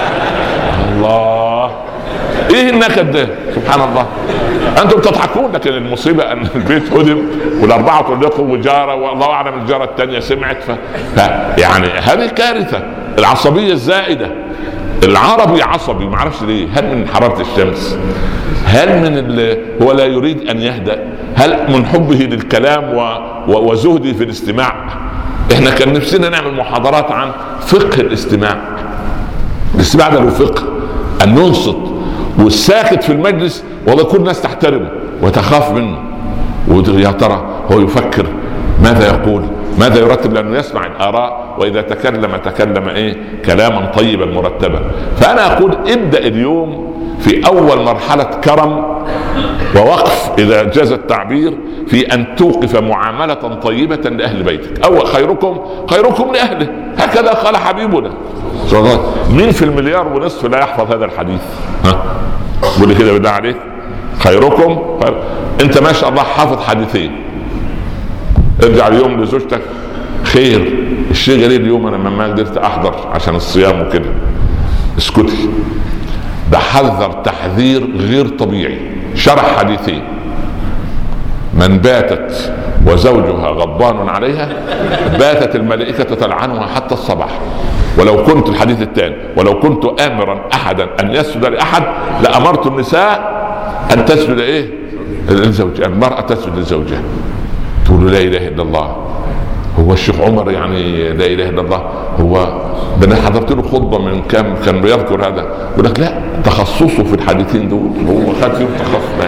الله، ايه النكد ده؟ سبحان الله. انتم تضحكون، لكن المصيبه ان البيت هدم وال4 طلقوا وجاره والله اعلم الجاره الثانيه سمعت يعني هذه كارثه. العصبيه الزائده، العربي عصبي ما اعرفش ليه، هل من حراره الشمس؟ هل من هو لا يريد ان يهدأ؟ هل من حبه للكلام وزهده في الاستماع؟ احنا كان نفسنا نعمل محاضرات عن فقه الاستماع. الاستماع ده له فقه، ان ننصت، والساكت في المجلس والله كل الناس تحترمه وتخاف منه، ويا ترى هو يفكر ماذا يقول، ماذا يرتب، لانه يسمع الاراء، واذا تكلم ايه؟ كلاما طيبا مرتبا. فانا اقول ابدا اليوم في اول مرحله كرم ووقف اذا جاز التعبير في ان توقف معامله طيبه لاهل بيتك. اول خيركم لاهله، هكذا قال حبيبنا صلى الله عليه وسلم. مين في 1.5 مليار لا يحفظ هذا الحديث؟ قول لي كده بالله عليك، خيركم انت ما شاء الله حافظ حديثين. ارجع اليوم لزوجتك، خير الشيء قليل اليوم انا ما قدرت احضر عشان الصيام وكده، اسكتي. ده حذر تحذير غير طبيعي، شرح حديثين. من باتت وزوجها غضبان عليها باتت الملائكة تلعنها حتى الصباح. ولو كنت الحديث الثاني ولو كنت آمرا أحدا أن يسجد لأحد لأمرت النساء أن تسجد لزوجها. المرأة تسجد لزوجها. تقول لا إله إلا الله. هو الشيخ عمر يعني لا إله إلا الله؟ هو ده أنا حضرت له خطبة من كان بيذكر هذا، يقول لك لا، تخصصه في الحديثين دول، هو خد فيهم تخصص.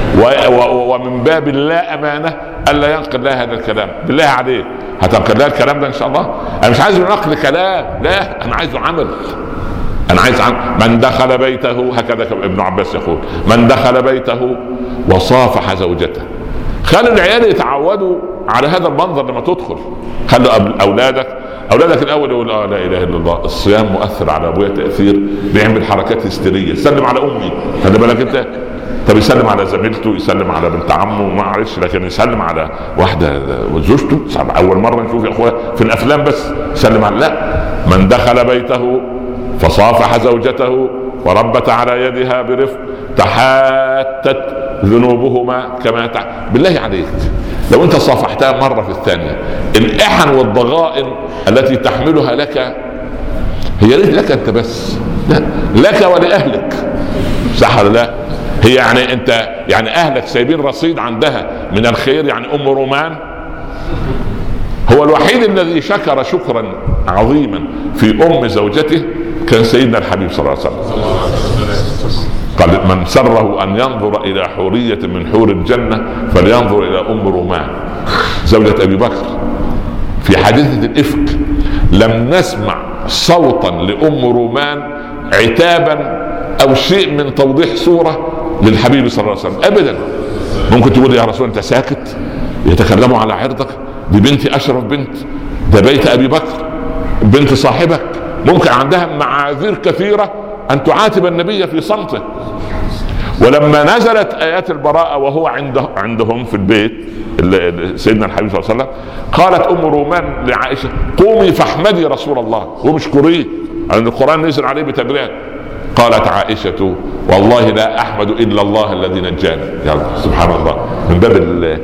ومن باب لا أمانة ألا ينقل لها هذا الكلام. بالله عليك هتنقل لها الكلام ده إن شاء الله؟ أنا مش عايز نقل كلام، لا، أنا عايزه عمل. أنا عايز من دخل بيته، هكذا ابن عباس يقول، من دخل بيته وصافح زوجته. خلوا العيال يتعودوا على هذا المنظر لما تدخل. خلوا أولادك الأول يقول لا إله إلا الله. الصيام مؤثر على أبويا تأثير، بيعمل حركات هستيرية. سلم على أمي، خلي بالك أنت. طب يسلم على زميلته، يسلم على بنت عمه، معلش، لكن يسلم على واحدة وزوجته أول مرة نشوف يا أخويا في الأفلام بس يسلم على، لا. من دخل بيته فصافح زوجته وربت على يدها برفق تحاتت ذنوبهما كما بالله عليك لو انت صافحتها مرة في الثانية، الإحن والضغائن التي تحملها لك هي لك انت بس، لا، لك ولأهلك، صح ولا لا؟ هي يعني انت يعني اهلك سايبين رصيد عندها من الخير. يعني ام رومان هو الوحيد الذي شكر شكرا عظيما في ام زوجته كان سيدنا الحبيب صلى الله عليه وسلم. قال من سره ان ينظر الى حورية من حور الجنة فلينظر الى ام رومان زوجة ابي بكر. في حادثة الافك لم نسمع صوتا لام رومان عتابا او شيء من توضيح صورة للحبيب صلى الله عليه وسلم ابدا. ممكن تقول يا رسول انت ساكت، يتكلموا على عرضك، دي بنتي اشرف بنت، ده بيت ابي بكر، بنت صاحبك، ممكن عندها معاذير كثيرة ان تعاتب النبي في صمته. ولما نزلت ايات البراءة وهو عندهم في البيت سيدنا الحبيب صلى الله عليه وسلم، قالت ام رومان لعائشة قومي فاحمدي رسول الله ومشكريه، لان القرآن نزل عليه بتبرئة. قالت عائشة والله لا أحمد إلا الله الذي نجاني. يلا سبحان الله، من باب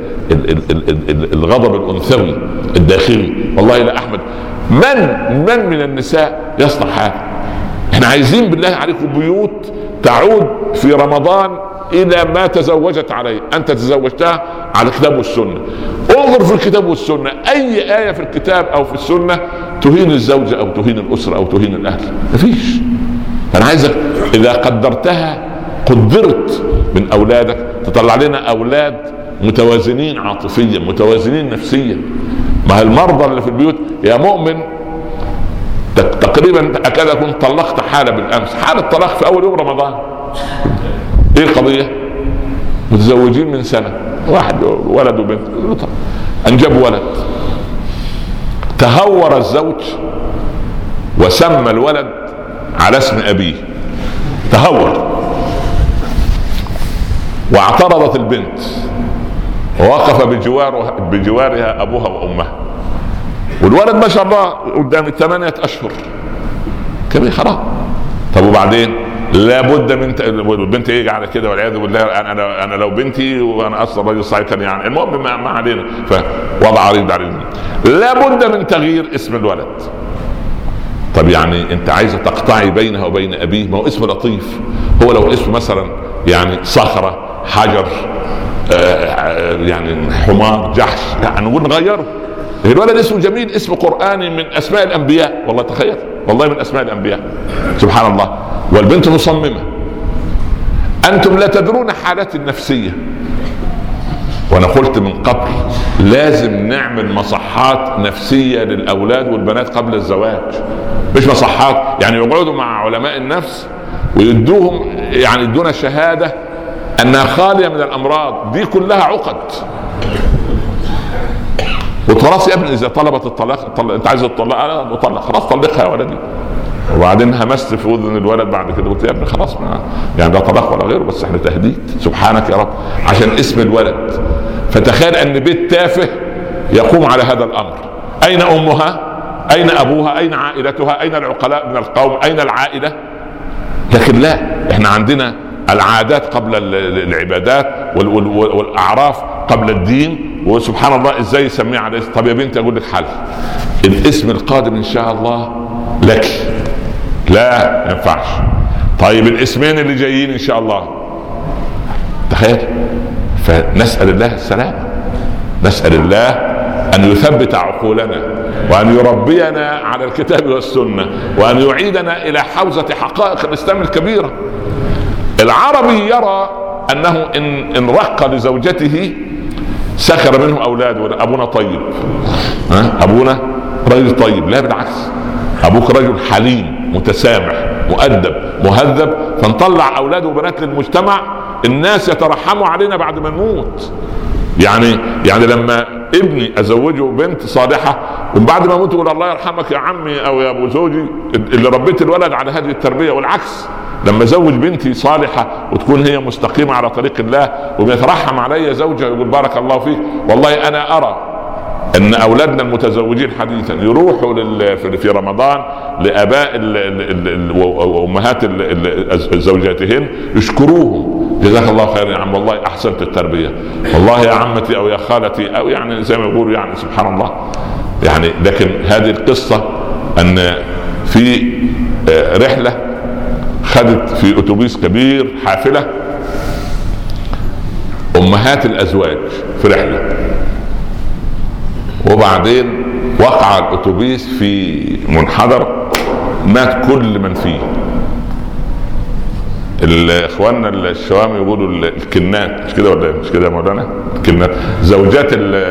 الغضب الأنثوي الداخلي، والله لا أحمد. من النساء يصنع هذا؟ احنا عايزين بالله عليكم بيوت تعود في رمضان إلى ما تزوجت عليه. أنت تزوجتها على الكتاب والسنة، انظر في الكتاب والسنة أي آية في الكتاب أو في السنة تهين الزوجة أو تهين الأسرة أو تهين الأهل، مفيش. أنا عايزك إذا قدرت من أولادك تطلع لنا أولاد متوازنين عاطفيا، متوازنين نفسيا. ما المرضى اللي في البيوت يا مؤمن تقريبا أكاد أكون طلقت حالة بالأمس، حالة طلاق في أول يوم رمضان. إيه القضية؟ متزوجين من سنة، واحد ولد وبنت، أنجب ولد، تهور الزوج وسمى الولد على اسم أبيه، تهور. واعترضت البنت ووقف بجوارها أبوها وأمها، والولد ما شاء الله قدام 8 أشهر كبير خلاص. طب وبعدين لابد من البنت يجي على كده والعياذ بالله. انا لو بنتي وانا اصلا رجل صحيح كان يعني المهم ما علينا، فوضع عريض علينا لابد من تغيير اسم الولد. طب يعني انت عايزه تقطعي بينها وبين ابيه؟ ما هو اسم لطيف. هو لو اسم مثلا يعني صخرة، حجر، يعني حمار، جحش، يعني نقول نغيره. الولد اسمه جميل، اسم قرآني من اسماء الانبياء، والله تخيل، والله من اسماء الانبياء سبحان الله. والبنت مصممة. انتم لا تدرون حالات النفسية. وانا قلت من قبل لازم نعمل مصحات نفسية للاولاد والبنات قبل الزواج، مش مصحات يعني يقعدوا مع علماء النفس ويدوهم يعني يدونا شهادة انها خالية من الامراض دي كلها عقد. وخلاص يا ابني اذا طلبت الطلاق انت عايز الطلاق، انا بطلق، خلاص طلقها يا ولدي. وبعدين همست في اذن الولد بعد كده قلت يا ابني خلاص، ما يعني لا طلاق ولا غيره، بس احنا تهديد سبحانك يا رب عشان اسم الولد. فتخيل ان بيت تافه يقوم على هذا الامر. اين امها؟ اين ابوها؟ اين عائلتها؟ اين العقلاء من القوم؟ اين العائلة؟ لكن لا، احنا عندنا العادات قبل العبادات والاعراف قبل الدين. وسبحان الله ازاي يسميه على اسم؟ طب يا بنتي اقول لك حل، الاسم القادم ان شاء الله لك. لا ما ينفعش. طيب الاسمين اللي جايين ان شاء الله. تخيل. فنسأل الله السلام، نسأل الله ان يثبت عقولنا وان يربينا على الكتاب والسنة وان يعيدنا الى حوزة حقائق الاسلام الكبيرة. العربي يرى انه ان رق لزوجته سخر منه اولاده، ابونا طيب، ابونا رجل طيب. لا بالعكس، ابوك رجل حليم متسامح مؤدب مهذب، فنطلع اولاده وبنات للمجتمع الناس يترحموا علينا بعد ما نموت. يعني لما ابني ازوجه بنت صالحه وبعد ما اموت يقول الله يرحمك يا عمي او يا ابو زوجي اللي ربيت الولد على هذه التربيه. والعكس، لما ازوج بنتي صالحه وتكون هي مستقيمه على طريق الله وبيترحم علي زوجها يقول بارك الله فيك. والله انا ارى ان اولادنا المتزوجين حديثا يروحوا في رمضان لاباء وامهات زوجاتهن يشكروهم، جزاك الله خير يا عم، والله احسنت التربيه، والله يا عمتي او يا خالتي، او يعني زي ما يقولوا يعني سبحان الله. يعني لكن هذه القصه ان في رحله خدت في اتوبيس كبير حافله امهات الازواج في رحله، وبعدين وقع الاتوبيس في منحدر مات كل من فيه. اخواننا الشوام يقولوا الكنات، مش كده ولا مش كده يا مولانا؟ الكنات زوجات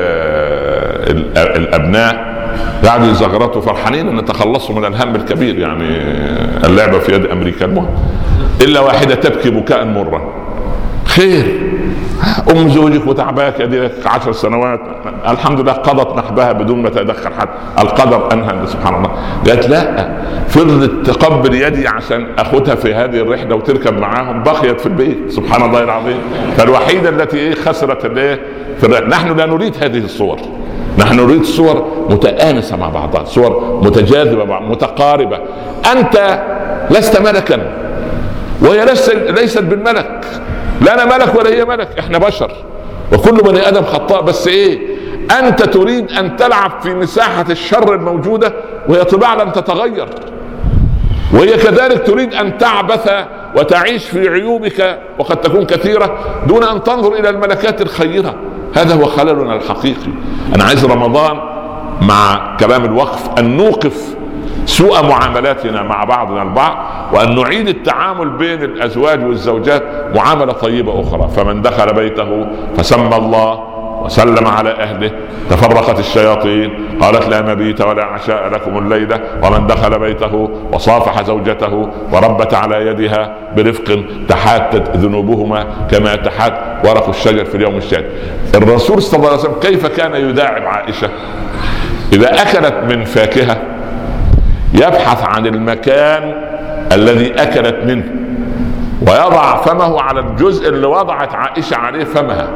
الابناء قاعدوا يزغرطوا فرحانين ان تخلصوا من الهم الكبير، يعني اللعبه في يد امريكا. المهم الا واحده تبكي بكاء مرا. خير، ام زوجك وتعباك اديك 10 سنوات الحمد لله قضت نحبها بدون ما تدخل حد، القدر انهى سبحان الله. قالت لا، فضلت تقبل يدي عشان اخذها في هذه الرحله وتركب معاهم، بقيت في البيت سبحان الله العظيم. فالوحيده التي خسرت نحن لا نريد هذه الصور، نحن نريد صور متآنسة مع بعضها، صور متجاذبة متقاربة. أنت لست ملكا وهي ليست بالملك، لا أنا ملك ولا هي ملك، إحنا بشر وكل بني آدم خطاء. بس إيه، أنت تريد أن تلعب في مساحة الشر الموجودة وهي طباع لم تتغير، وهي كذلك تريد أن تعبث وتعيش في عيوبك وقد تكون كثيرة دون أن تنظر إلى الملكات الخيرة. هذا هو خللنا الحقيقي. أنا عايز رمضان مع كلام الوقف أن نوقف سوء معاملاتنا مع بعضنا البعض، وأن نعيد التعامل بين الأزواج والزوجات معاملة طيبة أخرى. فمن دخل بيته فسمى الله وسلم على أهله تفرقت الشياطين قالت لا مبيت ولا عشاء لكم الليلة. ومن دخل بيته وصافح زوجته وربت على يدها برفق تحاتت ذنوبهما كما تحات ورق الشجر في اليوم الشاد. الرسول صلى الله عليه وسلم كيف كان يداعب عائشة؟ إذا أكلت من فاكهة يبحث عن المكان الذي أكلت منه ويضع فمه على الجزء اللي وضعت عائشة عليه فمها.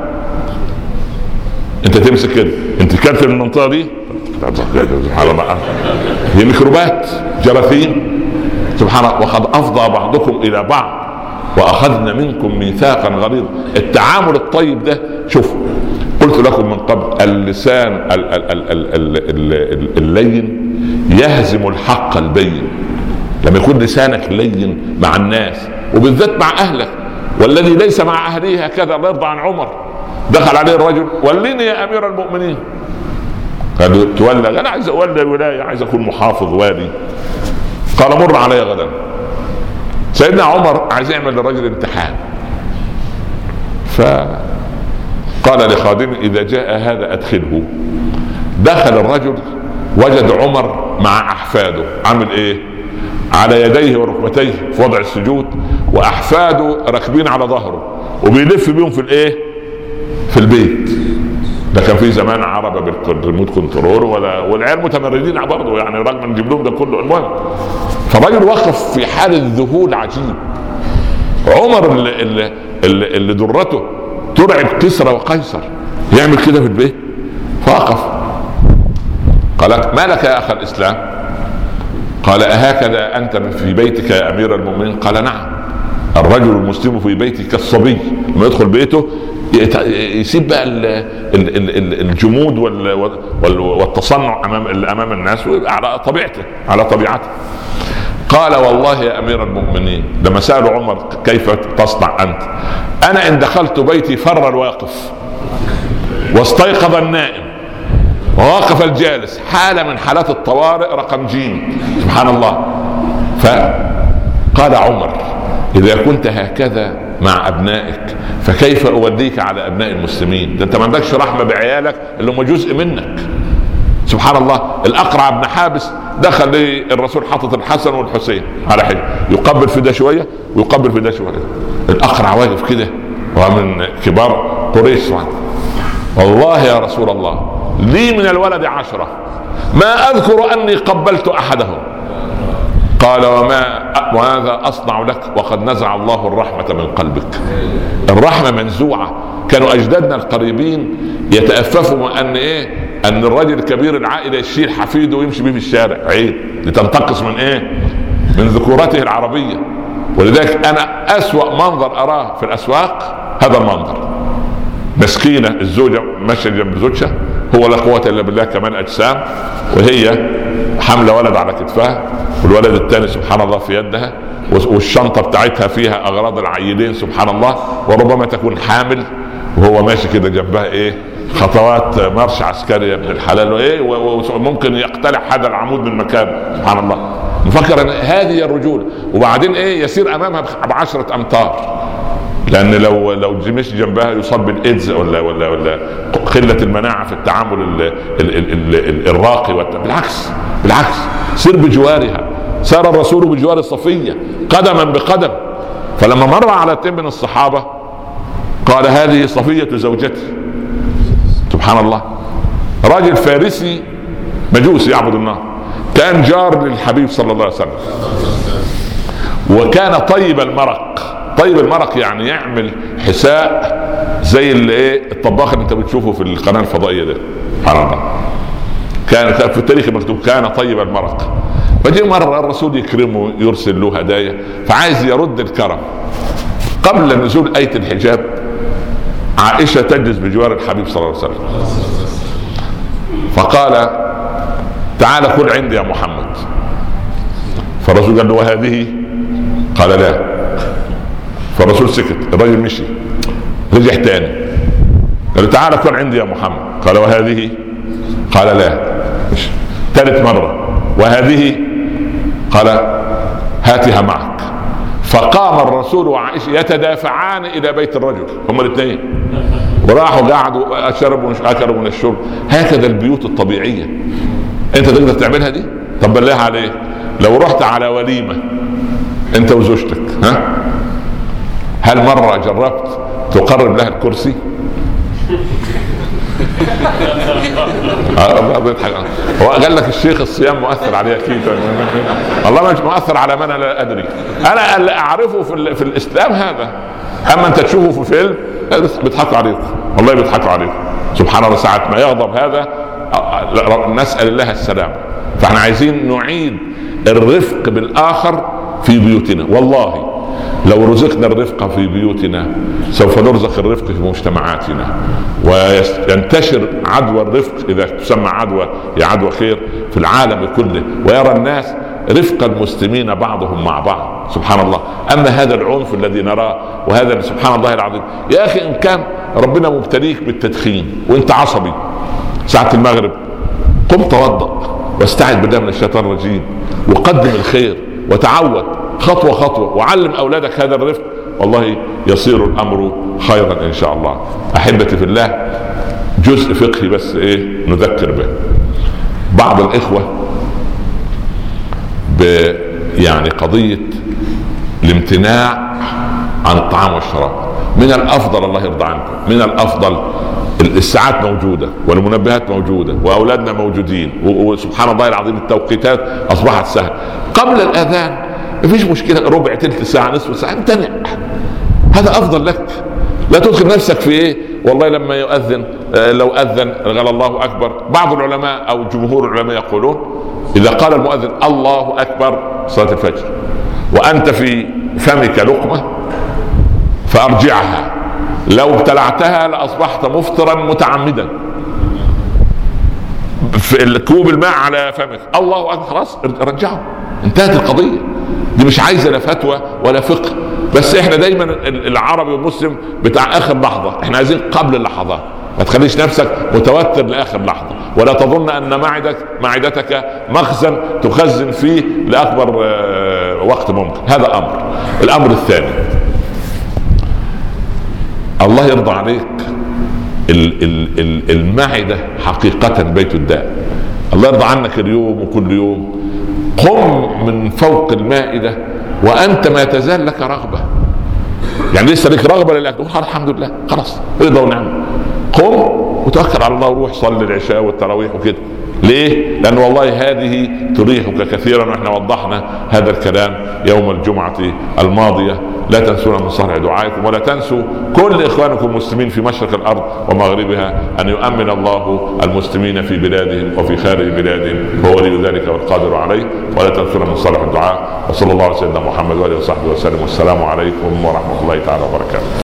انت تمسك كده، انت كلت من المنطقه دي سبحان الله، هي ميكروبات جراثيم سبحان الله. وقد افضى بعضكم الى بعض واخذنا منكم ميثاقا غليظا. التعامل الطيب ده، شوف قلت لكم من قبل، اللسان اللين يهزم الحق البين. لما يكون لسانك لين مع الناس وبالذات مع اهلك، والذي ليس مع اهله هكذا. الله يرضى عن عمر، دخل عليه الرجل وليني يا امير المؤمنين. قال تولى، انا عايز اولى ولايه، عايز اكون محافظ والي. قال مر علي غدا. سيدنا عمر عايز يعمل للرجل امتحان، فقال لخادمه اذا جاء هذا ادخله. دخل الرجل وجد عمر مع احفاده عامل ايه؟ على يديه وركبتيه في وضع السجود، واحفاده راكبين على ظهره وبيلف بيهم في الايه؟ في البيت. ده كان في زمان عربة بالريموت كنترول والعيال متمردين برضه، يعني رغم نجيب لهم ده كله. المهم فالراجل وقف في حالة ذهول عجيب. عمر اللي درته ترعب كسرى وقيصر يعمل كده في البيت؟ فوقف قال ما لك يا اخ الاسلام؟ قال اهكذا انت في بيتك يا امير المؤمنين؟ قال نعم. الرجل المسلم في بيته كالصبي، لما يدخل بيته يسيب بقى الجمود والتصنع امام الناس، على طبيعته على طبيعته. قال والله يا امير المؤمنين، لما سالوا عمر كيف تصنع انت؟ انا ان دخلت بيتي فر الواقف واستيقظ النائم ووقف الجالس، حالة من حالات الطوارئ رقم جيم. سبحان الله. فقال عمر إذا كنت هكذا مع أبنائك فكيف أوديك على أبناء المسلمين؟ ده أنت ما عندكش رحمة بعيالك اللي هم جزء منك. سبحان الله. الأقرع بن حابس دخل للرسول حاطط الحسن والحسين على حجر، يقبل في ده شوية ويقبل في ده شوية. الأقرع واقف كده ومن كبار قريش، والله يا رسول الله لي من الولد 10 ما أذكر أني قبلت أحدهم. قال وماذا أصنع لك وقد نزع الله الرحمة من قلبك؟ الرحمة منزوعة. كانوا أجدادنا القريبين يتأففوا أن الرجل كبير العائلة يشيل حفيده ويمشي به في الشارع، عيب، لتنتقص من من ذكورته العربية. ولذلك أنا أسوأ منظر أراه في الأسواق هذا المنظر، مسكينة الزوجة ماشية جنب زوجها، هو لا قوة إلا بالله كمان أجسام، وهي حملة ولد على كتفها والولد الثاني سبحان الله في يدها، والشنطة بتاعتها فيها أغراض العيلين سبحان الله، وربما تكون حامل، وهو ماشي كده جنبها خطوات مارش عسكري ابن الحلال، وممكن يقتلع هذا العمود من مكانه. سبحان الله. نفكر ان هذه الرجولة، وبعدين يسير امامها ب10 أمتار، لان لو مشي جنبها يصاب بالايدز ولا قله المناعه في التعامل الراقي. بالعكس سير بجوارها. سار الرسول بجوار الصفيه قدما بقدم. فلما مر على تم من الصحابه قال هذه صفيه زوجتي. سبحان الله. راجل فارسي مجوسي يعبد النار، كان جار للحبيب صلى الله عليه وسلم، وكان طيب المرق يعني يعمل حساء زي الطباخ اللي انت بتشوفه في القناه الفضائيه ده. سبحان الله. كان في التاريخ مكتوب كان طيب المرق. فجاء مره الرسول يكرمه يرسل له هدايا، فعايز يرد الكرم. قبل نزول آية الحجاب عائشة تجلس بجوار الحبيب صلى الله عليه وسلم، فقال تعال كل عندي يا محمد. فالرسول قال له وهذه؟ قال لا. فالرسول سكت، الرجل مشي، رجع تاني قال له تعال كن عندي يا محمد. قال وهذه؟ قال لا. مش ثالث مرة وهذه؟ قال هاتها معك. فقام الرسول وعائشة يتدافعان إلى بيت الرجل، هما الاثنين، وراحوا قعدوا أكلوا من الشرب. هكذا البيوت الطبيعية. أنت تقدر تعملها دي؟ طب بالله عليك لو رحت على وليمة أنت وزوجتك، هل مرة جربت تقرب لها الكرسي؟ هو قال لك الشيخ الصيام مؤثر عليه اكيد. والله مش مؤثر على من لا ادري. انا اللي اعرفه في الاسلام هذا. اما انت تشوفه في فيلم بيضحكوا عليكم، والله بيضحكوا عليكم. سبحان الله. ساعة ما يغضب هذا نسأل الله السلام. فاحنا عايزين نعيد الرفق بالاخر في بيوتنا. والله لو رزقنا الرفق في بيوتنا سوف نرزق الرفق في مجتمعاتنا، وينتشر عدوى الرفق، إذا تسمى عدوى هي عدوى خير، في العالم كله، ويرى الناس رفق المسلمين بعضهم مع بعض. سبحان الله. أما هذا العنف الذي نراه وهذا سبحان الله العظيم. يا أخي إن كان ربنا مبتليك بالتدخين وإنت عصبي ساعة المغرب، قم توضأ واستعذ بالله من الشيطان الرجيم وقدم الخير وتعود خطوة خطوة، وعلم أولادك هذا الرفق، والله يصير الأمر خيرا إن شاء الله. أحبتي في الله، جزء فقهي بس نذكر به. بعض الإخوة يعني قضية الامتناع عن الطعام والشراب. من الأفضل الله يرضى عنكم، من الأفضل الساعات موجودة والمنبهات موجودة وأولادنا موجودين، وسبحان الله العظيم التوقيتات أصبحت سهلة. قبل الأذان مفيش مشكلة، ربع تلت ساعة نصف ساعة امتنع، هذا أفضل لك. لا تدخل نفسك في والله لما يؤذن لو أذن قال الله أكبر. بعض العلماء أو جمهور العلماء يقولون إذا قال المؤذن الله أكبر صلاة الفجر وأنت في فمك لقمة فأرجعها لو ابتلعتها لاصبحت مفطرا متعمدا. في الكوب الماء على فمك، الله اكبر، خلاص رجعه، انتهت القضيه. دي مش عايزه لا فتوى ولا فقه. بس احنا دايما العربي والمسلم بتاع اخر لحظه، احنا عايزين قبل اللحظات. ما تخليش نفسك متوتر لاخر لحظه، ولا تظن ان معدتك مخزن تخزن فيه لاكبر وقت ممكن. هذا امر. الامر الثاني، الله يرضى عليك، المعده حقيقه بيت الداء. الله يرضى عنك اليوم وكل يوم قم من فوق المائده وانت ما تزال لك رغبه، يعني لسه لك رغبه للاكل، الحمد لله، خلاص رضا ونعمه. قم وتوكل على الله وروح صلي العشاء والتراويح وكده. ليه؟ لأن والله هذه تريحك كثيرا، واحنا وضحنا هذا الكلام يوم الجمعة الماضية. لا تنسونا من صالح دعائكم، ولا تنسوا كل إخوانكم المسلمين في مشرق الأرض ومغربها أن يؤمن الله المسلمين في بلادهم وفي خارج بلادهم، وهو ولي ذلك والقادر عليه. ولا تنسونا من صالح الدعاء. وصلى الله على سيدنا محمد وآله وصحبه وسلم، والسلام عليكم ورحمة الله تعالى وبركاته.